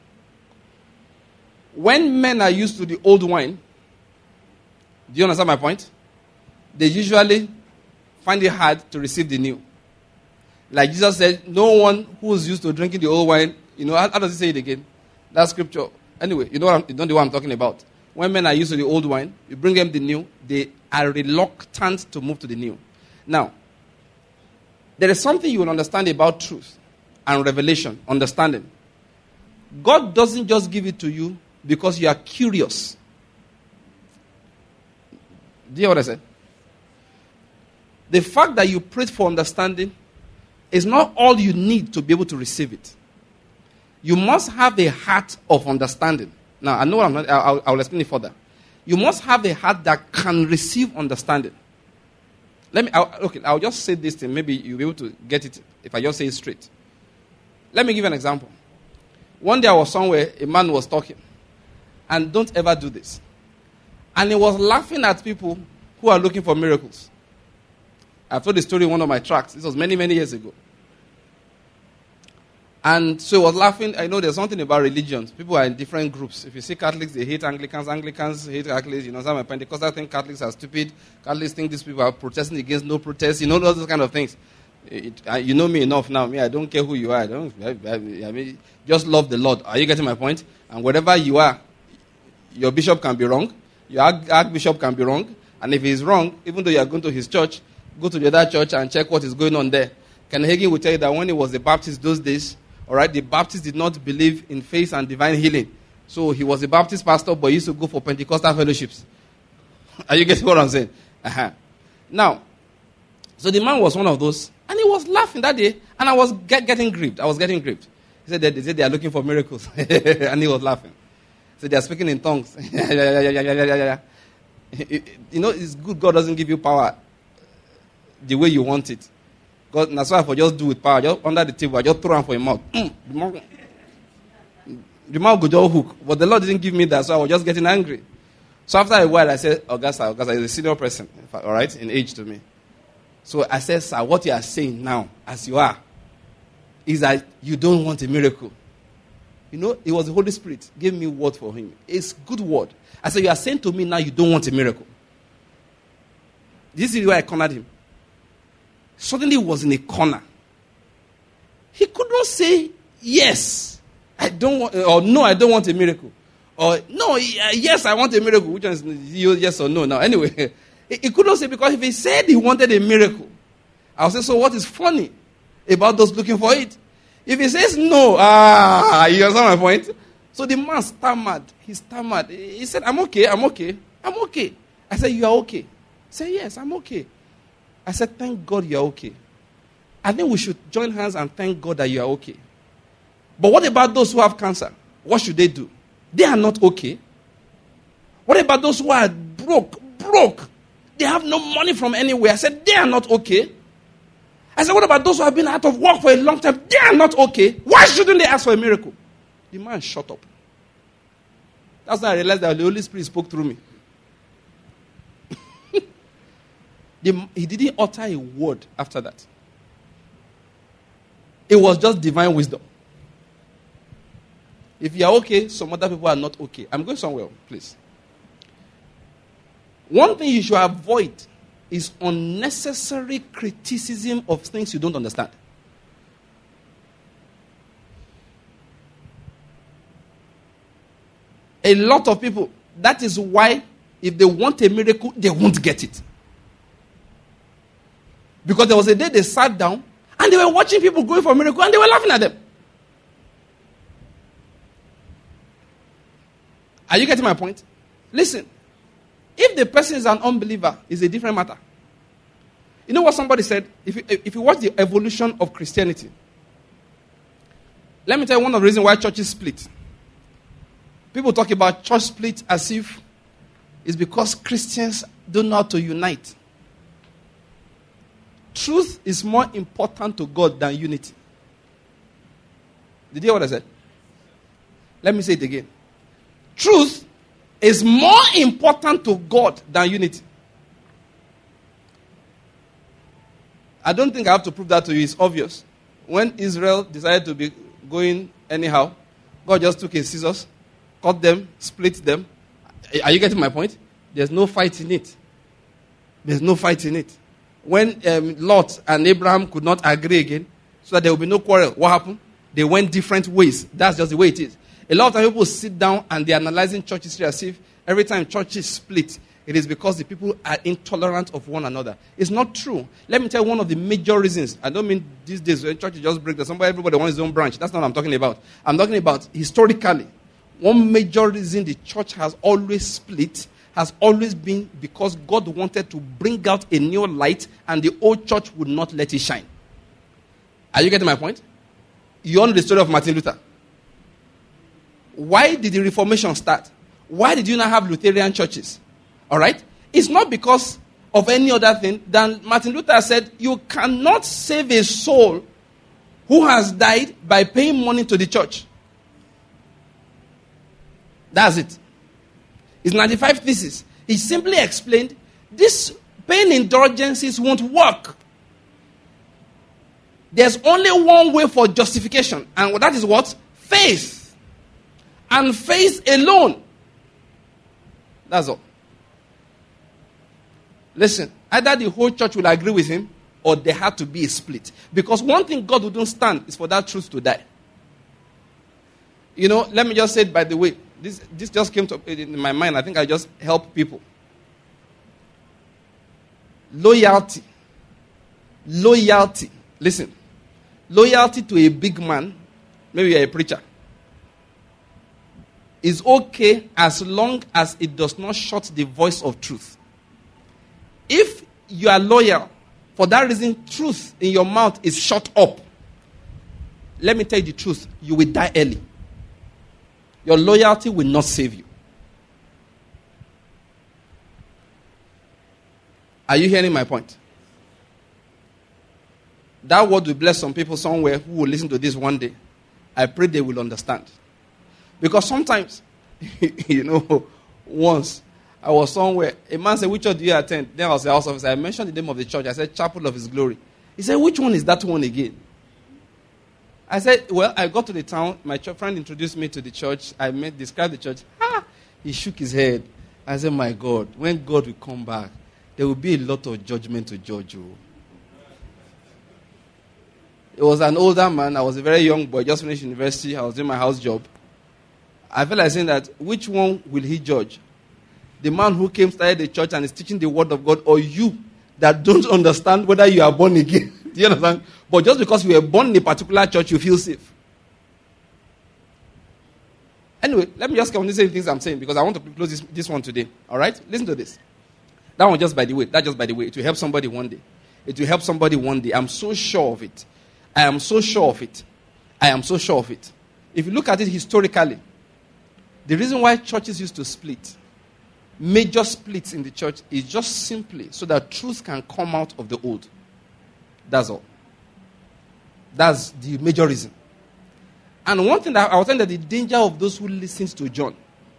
When men are used to the old wine, do you understand my point? They usually find it hard to receive the new. Like Jesus said, no one who is used to drinking the old wine, how does he say it again? That scripture. Anyway, you know what I'm talking about. When men are used to the old wine, you bring them the new, they are reluctant to move to the new. Now, there is something you will understand about truth and revelation, understanding. God doesn't just give it to you because you are curious. Do you hear what I said? The fact that you prayed for understanding is not all you need to be able to receive it. You must have a heart of understanding. Now, I know I'll explain it further. You must have a heart that can receive understanding. I'll just say this thing. Maybe you'll be able to get it if I just say it straight. Let me give you an example. One day I was somewhere, a man was talking. And don't ever do this. And he was laughing at people who are looking for miracles. I've told the story in one of my tracts. This was many, many years ago. And so he was laughing. I know there's something about religions. People are in different groups. If you see Catholics, they hate Anglicans. Anglicans hate Catholics. Some Pentecostals think Catholics are stupid. Catholics think these people are protesting against no protest. All those kind of things. You know me enough now. Me, I don't care who you are. Just love the Lord. Are you getting my point? And wherever you are, your bishop can be wrong. Your archbishop can be wrong. And if he's wrong, even though you are going to his church, go to the other church and check what is going on there. Ken Hagin will tell you that when he was a Baptist those days, the Baptists did not believe in faith and divine healing. So he was a Baptist pastor, but he used to go for Pentecostal fellowships. Are you getting what I'm saying? Now, so the man was one of those, and he was laughing that day, and I was getting grieved. He said they said they are looking for miracles, and he was laughing. He said they are speaking in tongues. It's good God doesn't give you power the way you want it. God, that's why I just do with power. Just under the table, I just throw him for your mouth. The mouth could just hook. But the Lord didn't give me that, so I was just getting angry. So after a while, I said, Augusta is a senior person, all right, in age to me. So I said, sir, what you are saying now, as you are, is that you don't want a miracle. It was the Holy Spirit gave me word for him. It's good word. I said, you are saying to me now you don't want a miracle. This is why I cornered him. Suddenly he was in a corner. He could not say, yes, I don't want, or no, I don't want a miracle. Or, no, yes, I want a miracle. Which one is yes or no? Now, anyway, he could not say, because if he said he wanted a miracle, I would say, so what is funny about those looking for it? If he says no, you understand my point? So the man stammered. He stammered. He said, I'm okay. I said, you are okay? He said, yes, I'm okay. I said, thank God you're okay. I think we should join hands and thank God that you are okay. But what about those who have cancer? What should they do? They are not okay. What about those who are broke? They have no money from anywhere. I said, they are not okay. I said, what about those who have been out of work for a long time? They are not okay. Why shouldn't they ask for a miracle? The man shut up. That's when I realized that the Holy Spirit spoke through me. He didn't utter a word after that. It was just divine wisdom. If you are okay, some other people are not okay. I'm going somewhere, please. One thing you should avoid is unnecessary criticism of things you don't understand. A lot of people, that is why if they want a miracle, they won't get it. Because there was a day they sat down and they were watching people going for a miracle and they were laughing at them. Are you getting my point? Listen, if the person is an unbeliever, it's a different matter. You know what somebody said? If you watch the evolution of Christianity, let me tell you one of the reasons why churches split. People talk about church split as if it's because Christians don't know how to unite. Truth is more important to God than unity. Did you hear what I said? Let me say it again. Truth is more important to God than unity. I don't think I have to prove that to you. It's obvious. When Israel decided to be going anyhow, God just took his scissors, cut them, split them. Are you getting my point? There's no fight in it. There's no fight in it. When Lot and Abraham could not agree again, so that there will be no quarrel, what happened? They went different ways. That's just the way it is. A lot of people sit down and they're analyzing church history as if every time churches split, it is because the people are intolerant of one another. It's not true. Let me tell you one of the major reasons. I don't mean these days when churches just break down. Everybody wants his own branch. That's not what I'm talking about. I'm talking about historically. One major reason the church has always split has always been because God wanted to bring out a new light and the old church would not let it shine. Are you getting my point? You all know the story of Martin Luther. Why did the Reformation start? Why did you not have Lutheran churches? All right? It's not because of any other thing than Martin Luther said, you cannot save a soul who has died by paying money to the church. That's it. It's 95 Theses. He simply explained, these paying indulgences won't work. There's only one way for justification, and that is what? Faith. And faith alone. That's all. Listen, either the whole church will agree with him, or there had to be a split. Because one thing God wouldn't stand is for that truth to die. You know, let me just say it by the way. This just came to in my mind. I think I just help people. Loyalty. Listen. Loyalty to a big man, maybe you're a preacher, is okay as long as it does not shut the voice of truth. If you are loyal, for that reason, truth in your mouth is shut up. Let me tell you the truth. You will die early. Your loyalty will not save you. Are you hearing my point? That word will bless some people somewhere who will listen to this one day. I pray they will understand. Because sometimes, you know, once I was somewhere, a man said, which church do you attend? Then I was the house officer. I mentioned the name of the church. I said, Chapel of His Glory. He said, which one is that one again? I said, well, I got to the town. My friend introduced me to the church. I described the church. He shook his head. I said, my God, when God will come back, there will be a lot of judgment to judge you. It was an older man. I was a very young boy, just finished university. I was doing my house job. I felt like saying that, which one will he judge? The man who came, started the church and is teaching the word of God, or you that don't understand whether you are born again? Do you understand? But just because you were born in a particular church, you feel safe. Anyway, let me just come on these things I'm saying because I want to close this one today. All right? Listen to this. That one just by the way. That just by the way. It will help somebody one day. It will help somebody one day. I'm so sure of it. I am so sure of it. I am so sure of it. If you look at it historically, the reason why churches used to split, major splits in the church, is just simply so that truth can come out of the old. That's all. That's the major reason. And one thing that I was saying, that the danger of those who listen to John,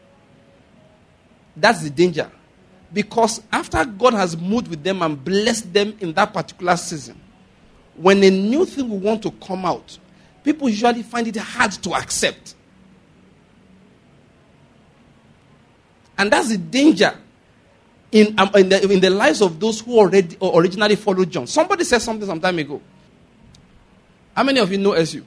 that's the danger. Because after God has moved with them and blessed them in that particular season, when a new thing will want to come out, people usually find it hard to accept. And that's the danger in the lives of those who originally followed John. Somebody said something some time ago. How many of you know SU?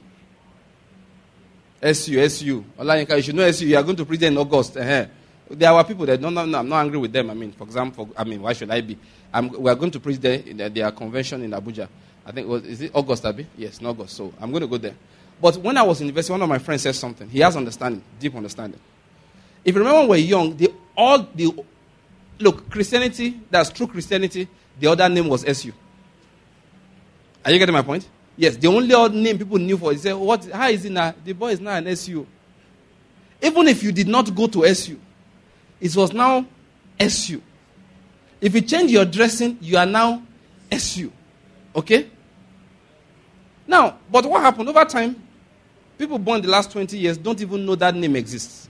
SU. Olayinka, you should know SU. You are going to preach there in August. There are people that, no, I'm not angry with them. For example, why should I be? We are going to preach there in their convention in Abuja. I think, is it August, Abi? Yes, in August. So I'm going to go there. But when I was in university, one of my friends said something. He has understanding, deep understanding. If you remember when we were young, look, Christianity, that's true Christianity, the other name was SU. Are you getting my point? Yes, the only other name people knew for it. They said, how is it now? The boy is now an SU. Even if you did not go to SU, it was now SU. If you change your dressing, you are now SU. Okay? Now, but what happened over time? People born in the last 20 years don't even know that name exists.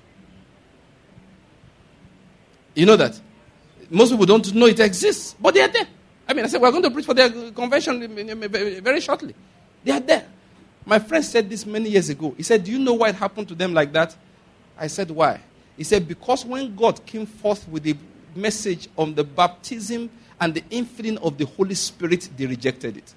You know that? Most people don't know it exists, but they are there. I said, we're going to preach for their convention very shortly. They are there. My friend said this many years ago. He said, do you know why it happened to them like that? I said, why? He said, because when God came forth with the message on the baptism and the infilling of the Holy Spirit, they rejected it.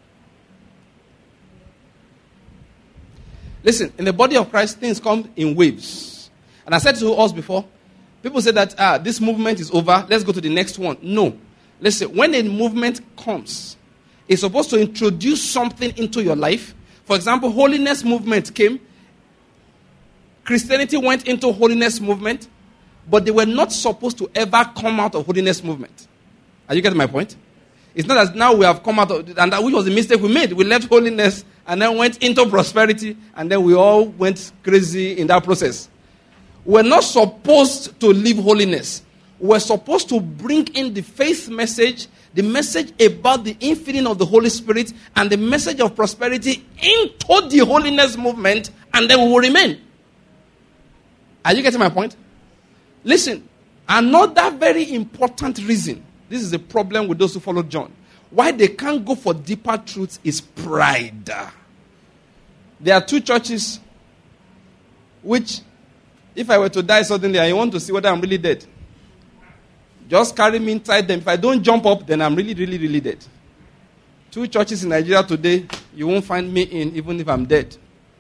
Listen, in the body of Christ, things come in waves. And I said to us before, people say that, this movement is over, let's go to the next one. No. Listen, when a movement comes, it's supposed to introduce something into your life. For example, holiness movement came. Christianity went into holiness movement, but they were not supposed to ever come out of holiness movement. Are you getting my point? It's not as now we have come out of, and that which was the mistake we made. We left holiness and then went into prosperity, and then we all went crazy in that process. We're not supposed to leave holiness. We're supposed to bring in the faith message, the message about the infilling of the Holy Spirit, and the message of prosperity into the holiness movement, and then we will remain. Are you getting my point? Listen, another very important reason, this is a problem with those who follow John, why they can't go for deeper truths is pride. There are two churches which, if I were to die suddenly and you want to see whether I'm really dead, just carry me inside them. If I don't jump up, then I'm really, really, really dead. Two churches in Nigeria today, you won't find me in, even if I'm dead.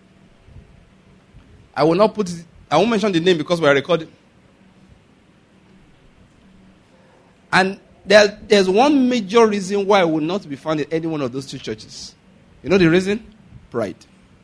I won't mention the name because we are recording. And there's one major reason why I will not be found in any one of those two churches. You know the reason? Pride.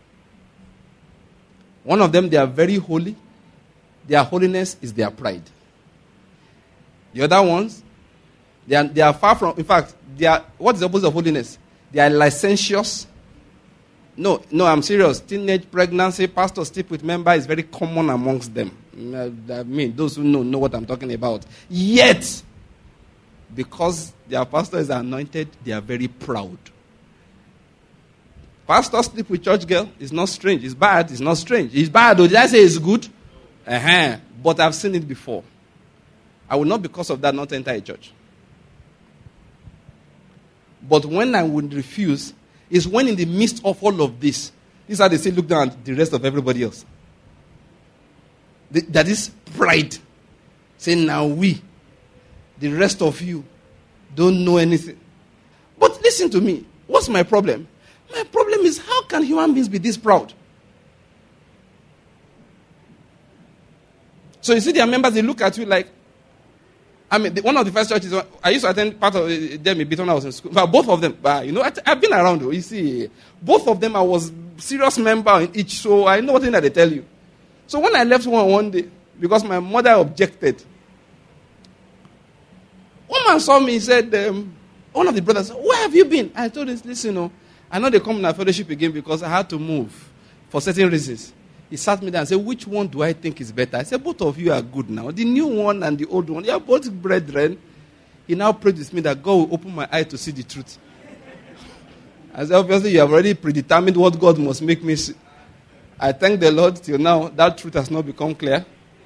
One of them, they are very holy. Their holiness is their pride. The other ones, they are far from, in fact, what is the opposite of holiness? They are licentious. No, I'm serious. Teenage pregnancy, pastor sleep with member is very common amongst them. Those who know what I'm talking about. Yet, because their pastor is anointed, they are very proud. Pastor sleep with church girl is not strange. It's bad. It's not strange. It's bad. Did I say it's good? But I've seen it before. I will not, because of that, not enter a church. But when I would refuse, is when in the midst of all of this, this is how they say, look down at the rest of everybody else. That is pride. Saying, now we, the rest of you, don't know anything. But listen to me. What's my problem? My problem is, how can human beings be this proud? So you see their members, they look at you like, one of the first churches, I used to attend part of them a bit when I was in school. But both of them, I've been around, you see. Both of them, I was serious member in each, so I know what thing that they tell you. So when I left one day, because my mother objected, one man saw me, he said, one of the brothers said, where have you been? I told him, listen, I know they come in our fellowship again because I had to move for certain reasons. He sat me down and said, which one do I think is better? I said, both of you are good now. The new one and the old one, they are both brethren. He now prayed with me that God will open my eye to see the truth. As obviously you have already predetermined what God must make me see. I thank the Lord till now that truth has not become clear.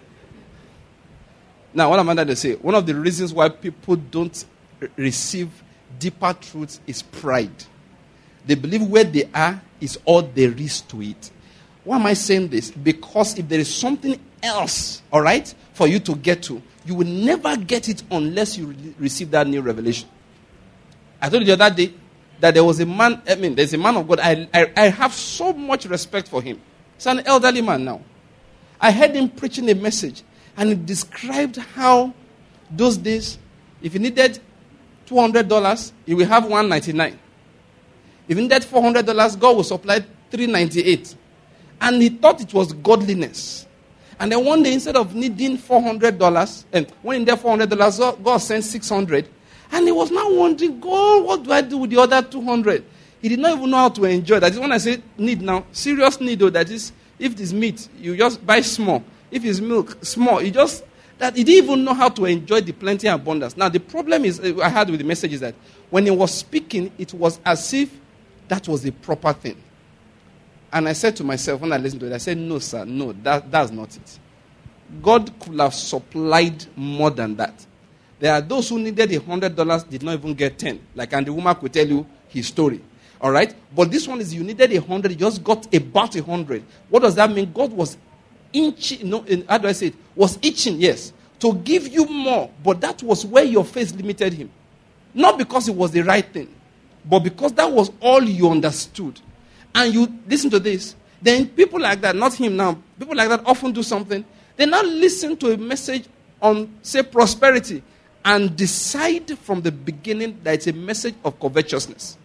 Now, what am I trying to say? One of the reasons why people don't receive deeper truths is pride. They believe where they are is all there is to it. Why am I saying this? Because if there is something else, all right, for you to get to, you will never get it unless you receive that new revelation. I told you the other day that there was a man, there's a man of God. I have so much respect for him. He's an elderly man now. I heard him preaching a message, and he described how those days, if he needed $200, he will have $199. If he needed $400, God will supply $398. And he thought it was godliness. And then one day, instead of needing $400, and when he needed $400, God sent $600. And he was now wondering, God, what do I do with the other $200? He did not even know how to enjoy. That is when I say need now. Serious need, though. That is, if it is meat, you just buy small. If it's milk, small. He didn't even know how to enjoy the plenty and abundance. Now, the problem is, I had with the message is that when he was speaking, it was as if that was the proper thing. And I said to myself, when I listened to it, I said, no, sir, no, that's not it. God could have supplied more than that. There are those who needed $100, did not even get 10. Like, and the woman could tell you his story. All right? But this one is you needed 100, you just got about 100. What does that mean? God was itching, how do I say it? Was itching, yes, to give you more. But that was where your faith limited him. Not because it was the right thing, but because that was all you understood. And you listen to this. Then people like that, not him now, people like that often do something. They now listen to a message on, say, prosperity, and decide from the beginning that it's a message of covetousness.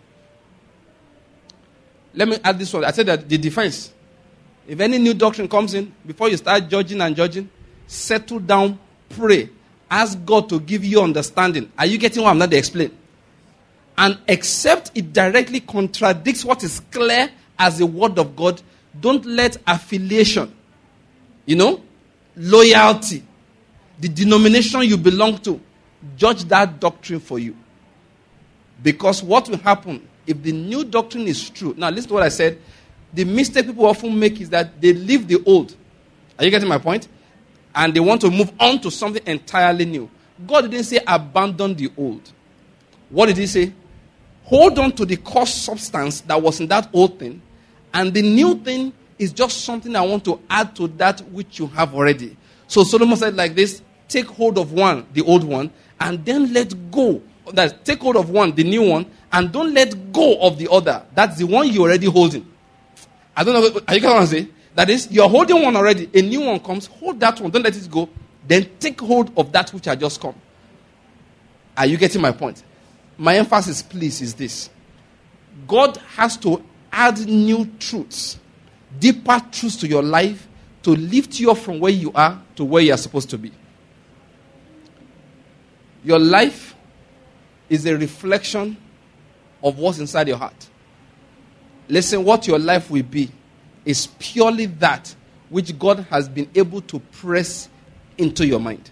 Let me add this one. I said that the defense. If any new doctrine comes in, before you start judging, settle down, pray. Ask God to give you understanding. Are you getting what I'm not explaining? And except it directly contradicts what is clear as the word of God, don't let affiliation, loyalty, the denomination you belong to, judge that doctrine for you. Because what will happen if the new doctrine is true? Now, listen to what I said. The mistake people often make is that they leave the old. Are you getting my point? And they want to move on to something entirely new. God didn't say abandon the old. What did he say? Hold on to the core substance that was in that old thing. And the new thing is just something I want to add to that which you have already. So Solomon said like this, take hold of one, the old one, and then let go. Take hold of one, the new one, and don't let go of the other. That's the one you're already holding. I don't know, are you getting what I'm saying? That is, you're holding one already, a new one comes, hold that one, don't let it go, then take hold of that which had just come. Are you getting my point? My emphasis, please, is this. God has to add new truths, deeper truths to your life to lift you up from where you are to where you are supposed to be. Your life is a reflection of what's inside your heart. Listen, what your life will be is purely that which God has been able to press into your mind.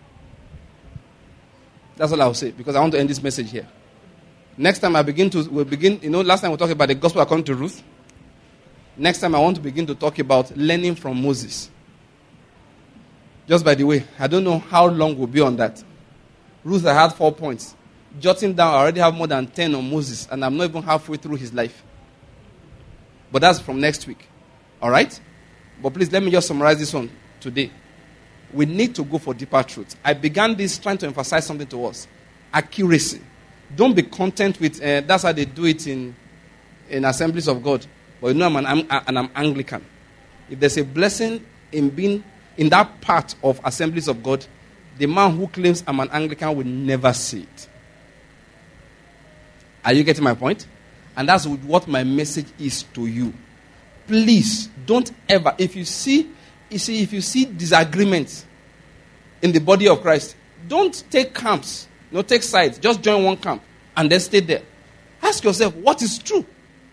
That's all I'll say, because I want to end this message here. Next time we'll begin, last time we talked about the gospel according to Ruth. Next time I want to begin to talk about learning from Moses. Just by the way, I don't know how long we'll be on that. Ruth, I had 4 points. Jotting down, I already have more than 10 on Moses, and I'm not even halfway through his life. But that's from next week. All right? But please, let me just summarize this one today. We need to go for deeper truth. I began this trying to emphasize something to us. Accuracy. Don't be content with, that's how they do it in Assemblies of God. But I'm Anglican. If there's a blessing in being in that part of Assemblies of God, the man who claims I'm an Anglican will never see it. Are you getting my point? And that's what my message is to you. Please, don't ever, if you see disagreements in the body of Christ, don't take camps, take sides. Just join one camp and then stay there. Ask yourself, what is true?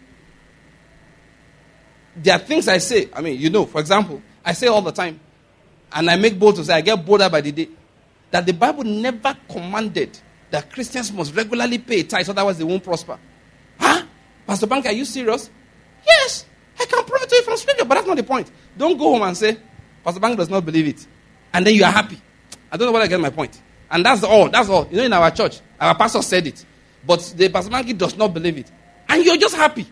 There are things I say. For example, I say all the time, and I make bold to say, I get bolder by the day, that the Bible never commanded that Christians must regularly pay tithes, otherwise they won't prosper. Huh? Pastor Banky, are you serious? Yes, I can prove it to you from scripture, but that's not the point. Don't go home and say, Pastor Banky does not believe it. And then you are happy. I don't know whether I get my point. And that's all. That's all. You know, in our church, our pastor said it. But the Pastor Banky does not believe it. And you're just happy.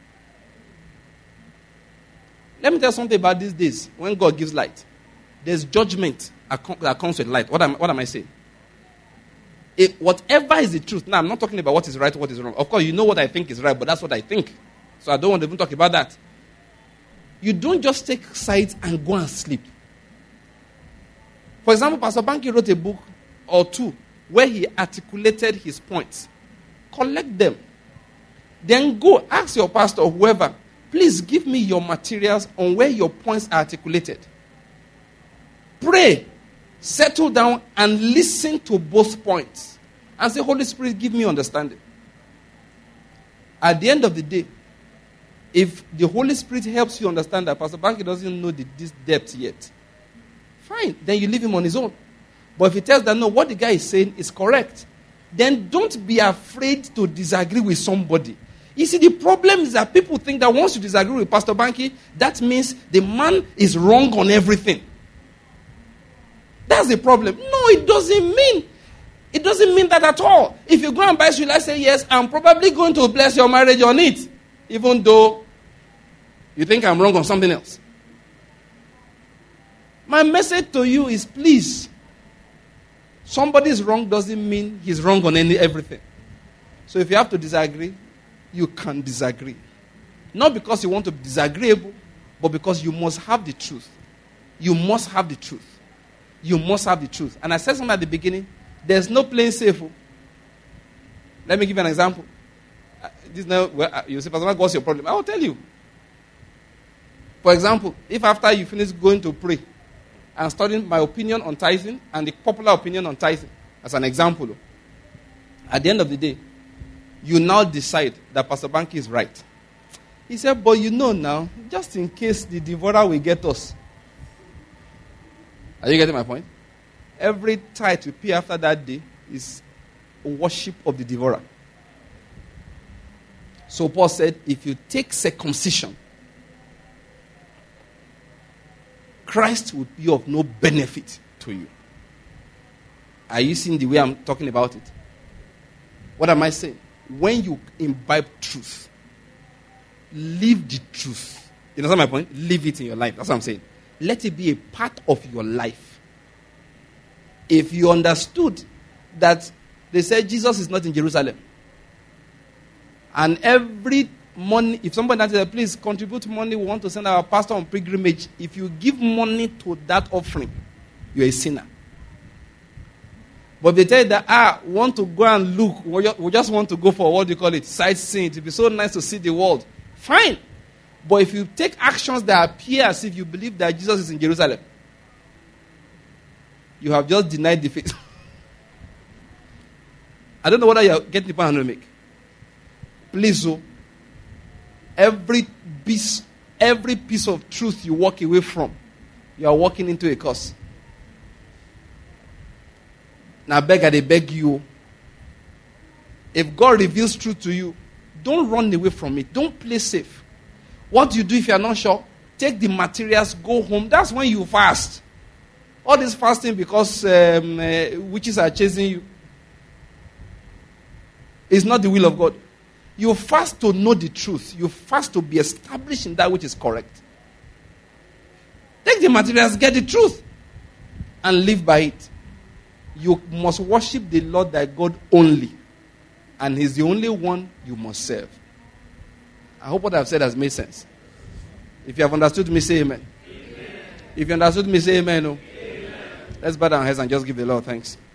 Let me tell you something about these days. When God gives light, there's judgment that comes with light. What am I saying? Whatever is the truth. Now, I'm not talking about what is right or what is wrong. Of course, you know what I think is right, but that's what I think. So I don't want to even talk about that. You don't just take sides and go and sleep. For example, Pastor Banky wrote a book or two where he articulated his points. Collect them. Then go ask your pastor or whoever, please give me your materials on where your points are articulated. Pray, settle down, and listen to both points. And say, Holy Spirit, give me understanding. At the end of the day, if the Holy Spirit helps you understand that Pastor Banky doesn't know this depth yet, fine, then you leave him on his own. But if he tells that, no, what the guy is saying is correct, then don't be afraid to disagree with somebody. You see, the problem is that people think that once you disagree with Pastor Banky, that means the man is wrong on everything. That's the problem. No, it doesn't mean. It doesn't mean that at all. If you go and buy sweet, I say, yes, I'm probably going to bless your marriage on it, even though you think I'm wrong on something else. My message to you is, please, somebody's wrong doesn't mean he's wrong on everything. So if you have to disagree, you can disagree. Not because you want to be disagreeable, but because you must have the truth. You must have the truth. You must have the truth. And I said something at the beginning, there's no playing safe. Let me give you an example. You say, Pastor, what's your problem? I will tell you. For example, if after you finish going to pray and studying my opinion on tithing and the popular opinion on tithing, as an example, at the end of the day, you now decide that Pastor Banky is right. He said, but you know now, just in case the devourer will get us. Are you getting my point? Every tithe we pay after that day is worship of the devourer. So Paul said, if you take circumcision, Christ will be of no benefit to you. Are you seeing the way I'm talking about it? What am I saying? When you imbibe truth, live the truth. You understand my point? Live it in your life. That's what I'm saying. Let it be a part of your life. If you understood that they said Jesus is not in Jerusalem, and every money, if somebody says, please contribute money, we want to send our pastor on pilgrimage, if you give money to that offering, you're a sinner. But they tell you that, want to go and look, we just want to go for, what do you call it, sightseeing. It would be so nice to see the world. Fine. But if you take actions that appear as if you believe that Jesus is in Jerusalem, you have just denied the faith. I don't know whether you're getting the point I'm going to make. Please, so, every piece of truth you walk away from, you are walking into a curse. Now, I beg you. If God reveals truth to you, don't run away from it. Don't play safe. What do you do if you are not sure? Take the materials, go home. That's when you fast. All this fasting because witches are chasing you. It's not the will of God. You fast to know the truth. You fast to be established in that which is correct. Take the materials, get the truth, and live by it. You must worship the Lord thy God only. And he's the only one you must serve. I hope what I've said has made sense. If you have understood me, say amen. Amen. If you understood me, say amen. Oh. Amen. Let's bow our heads and just give the Lord thanks.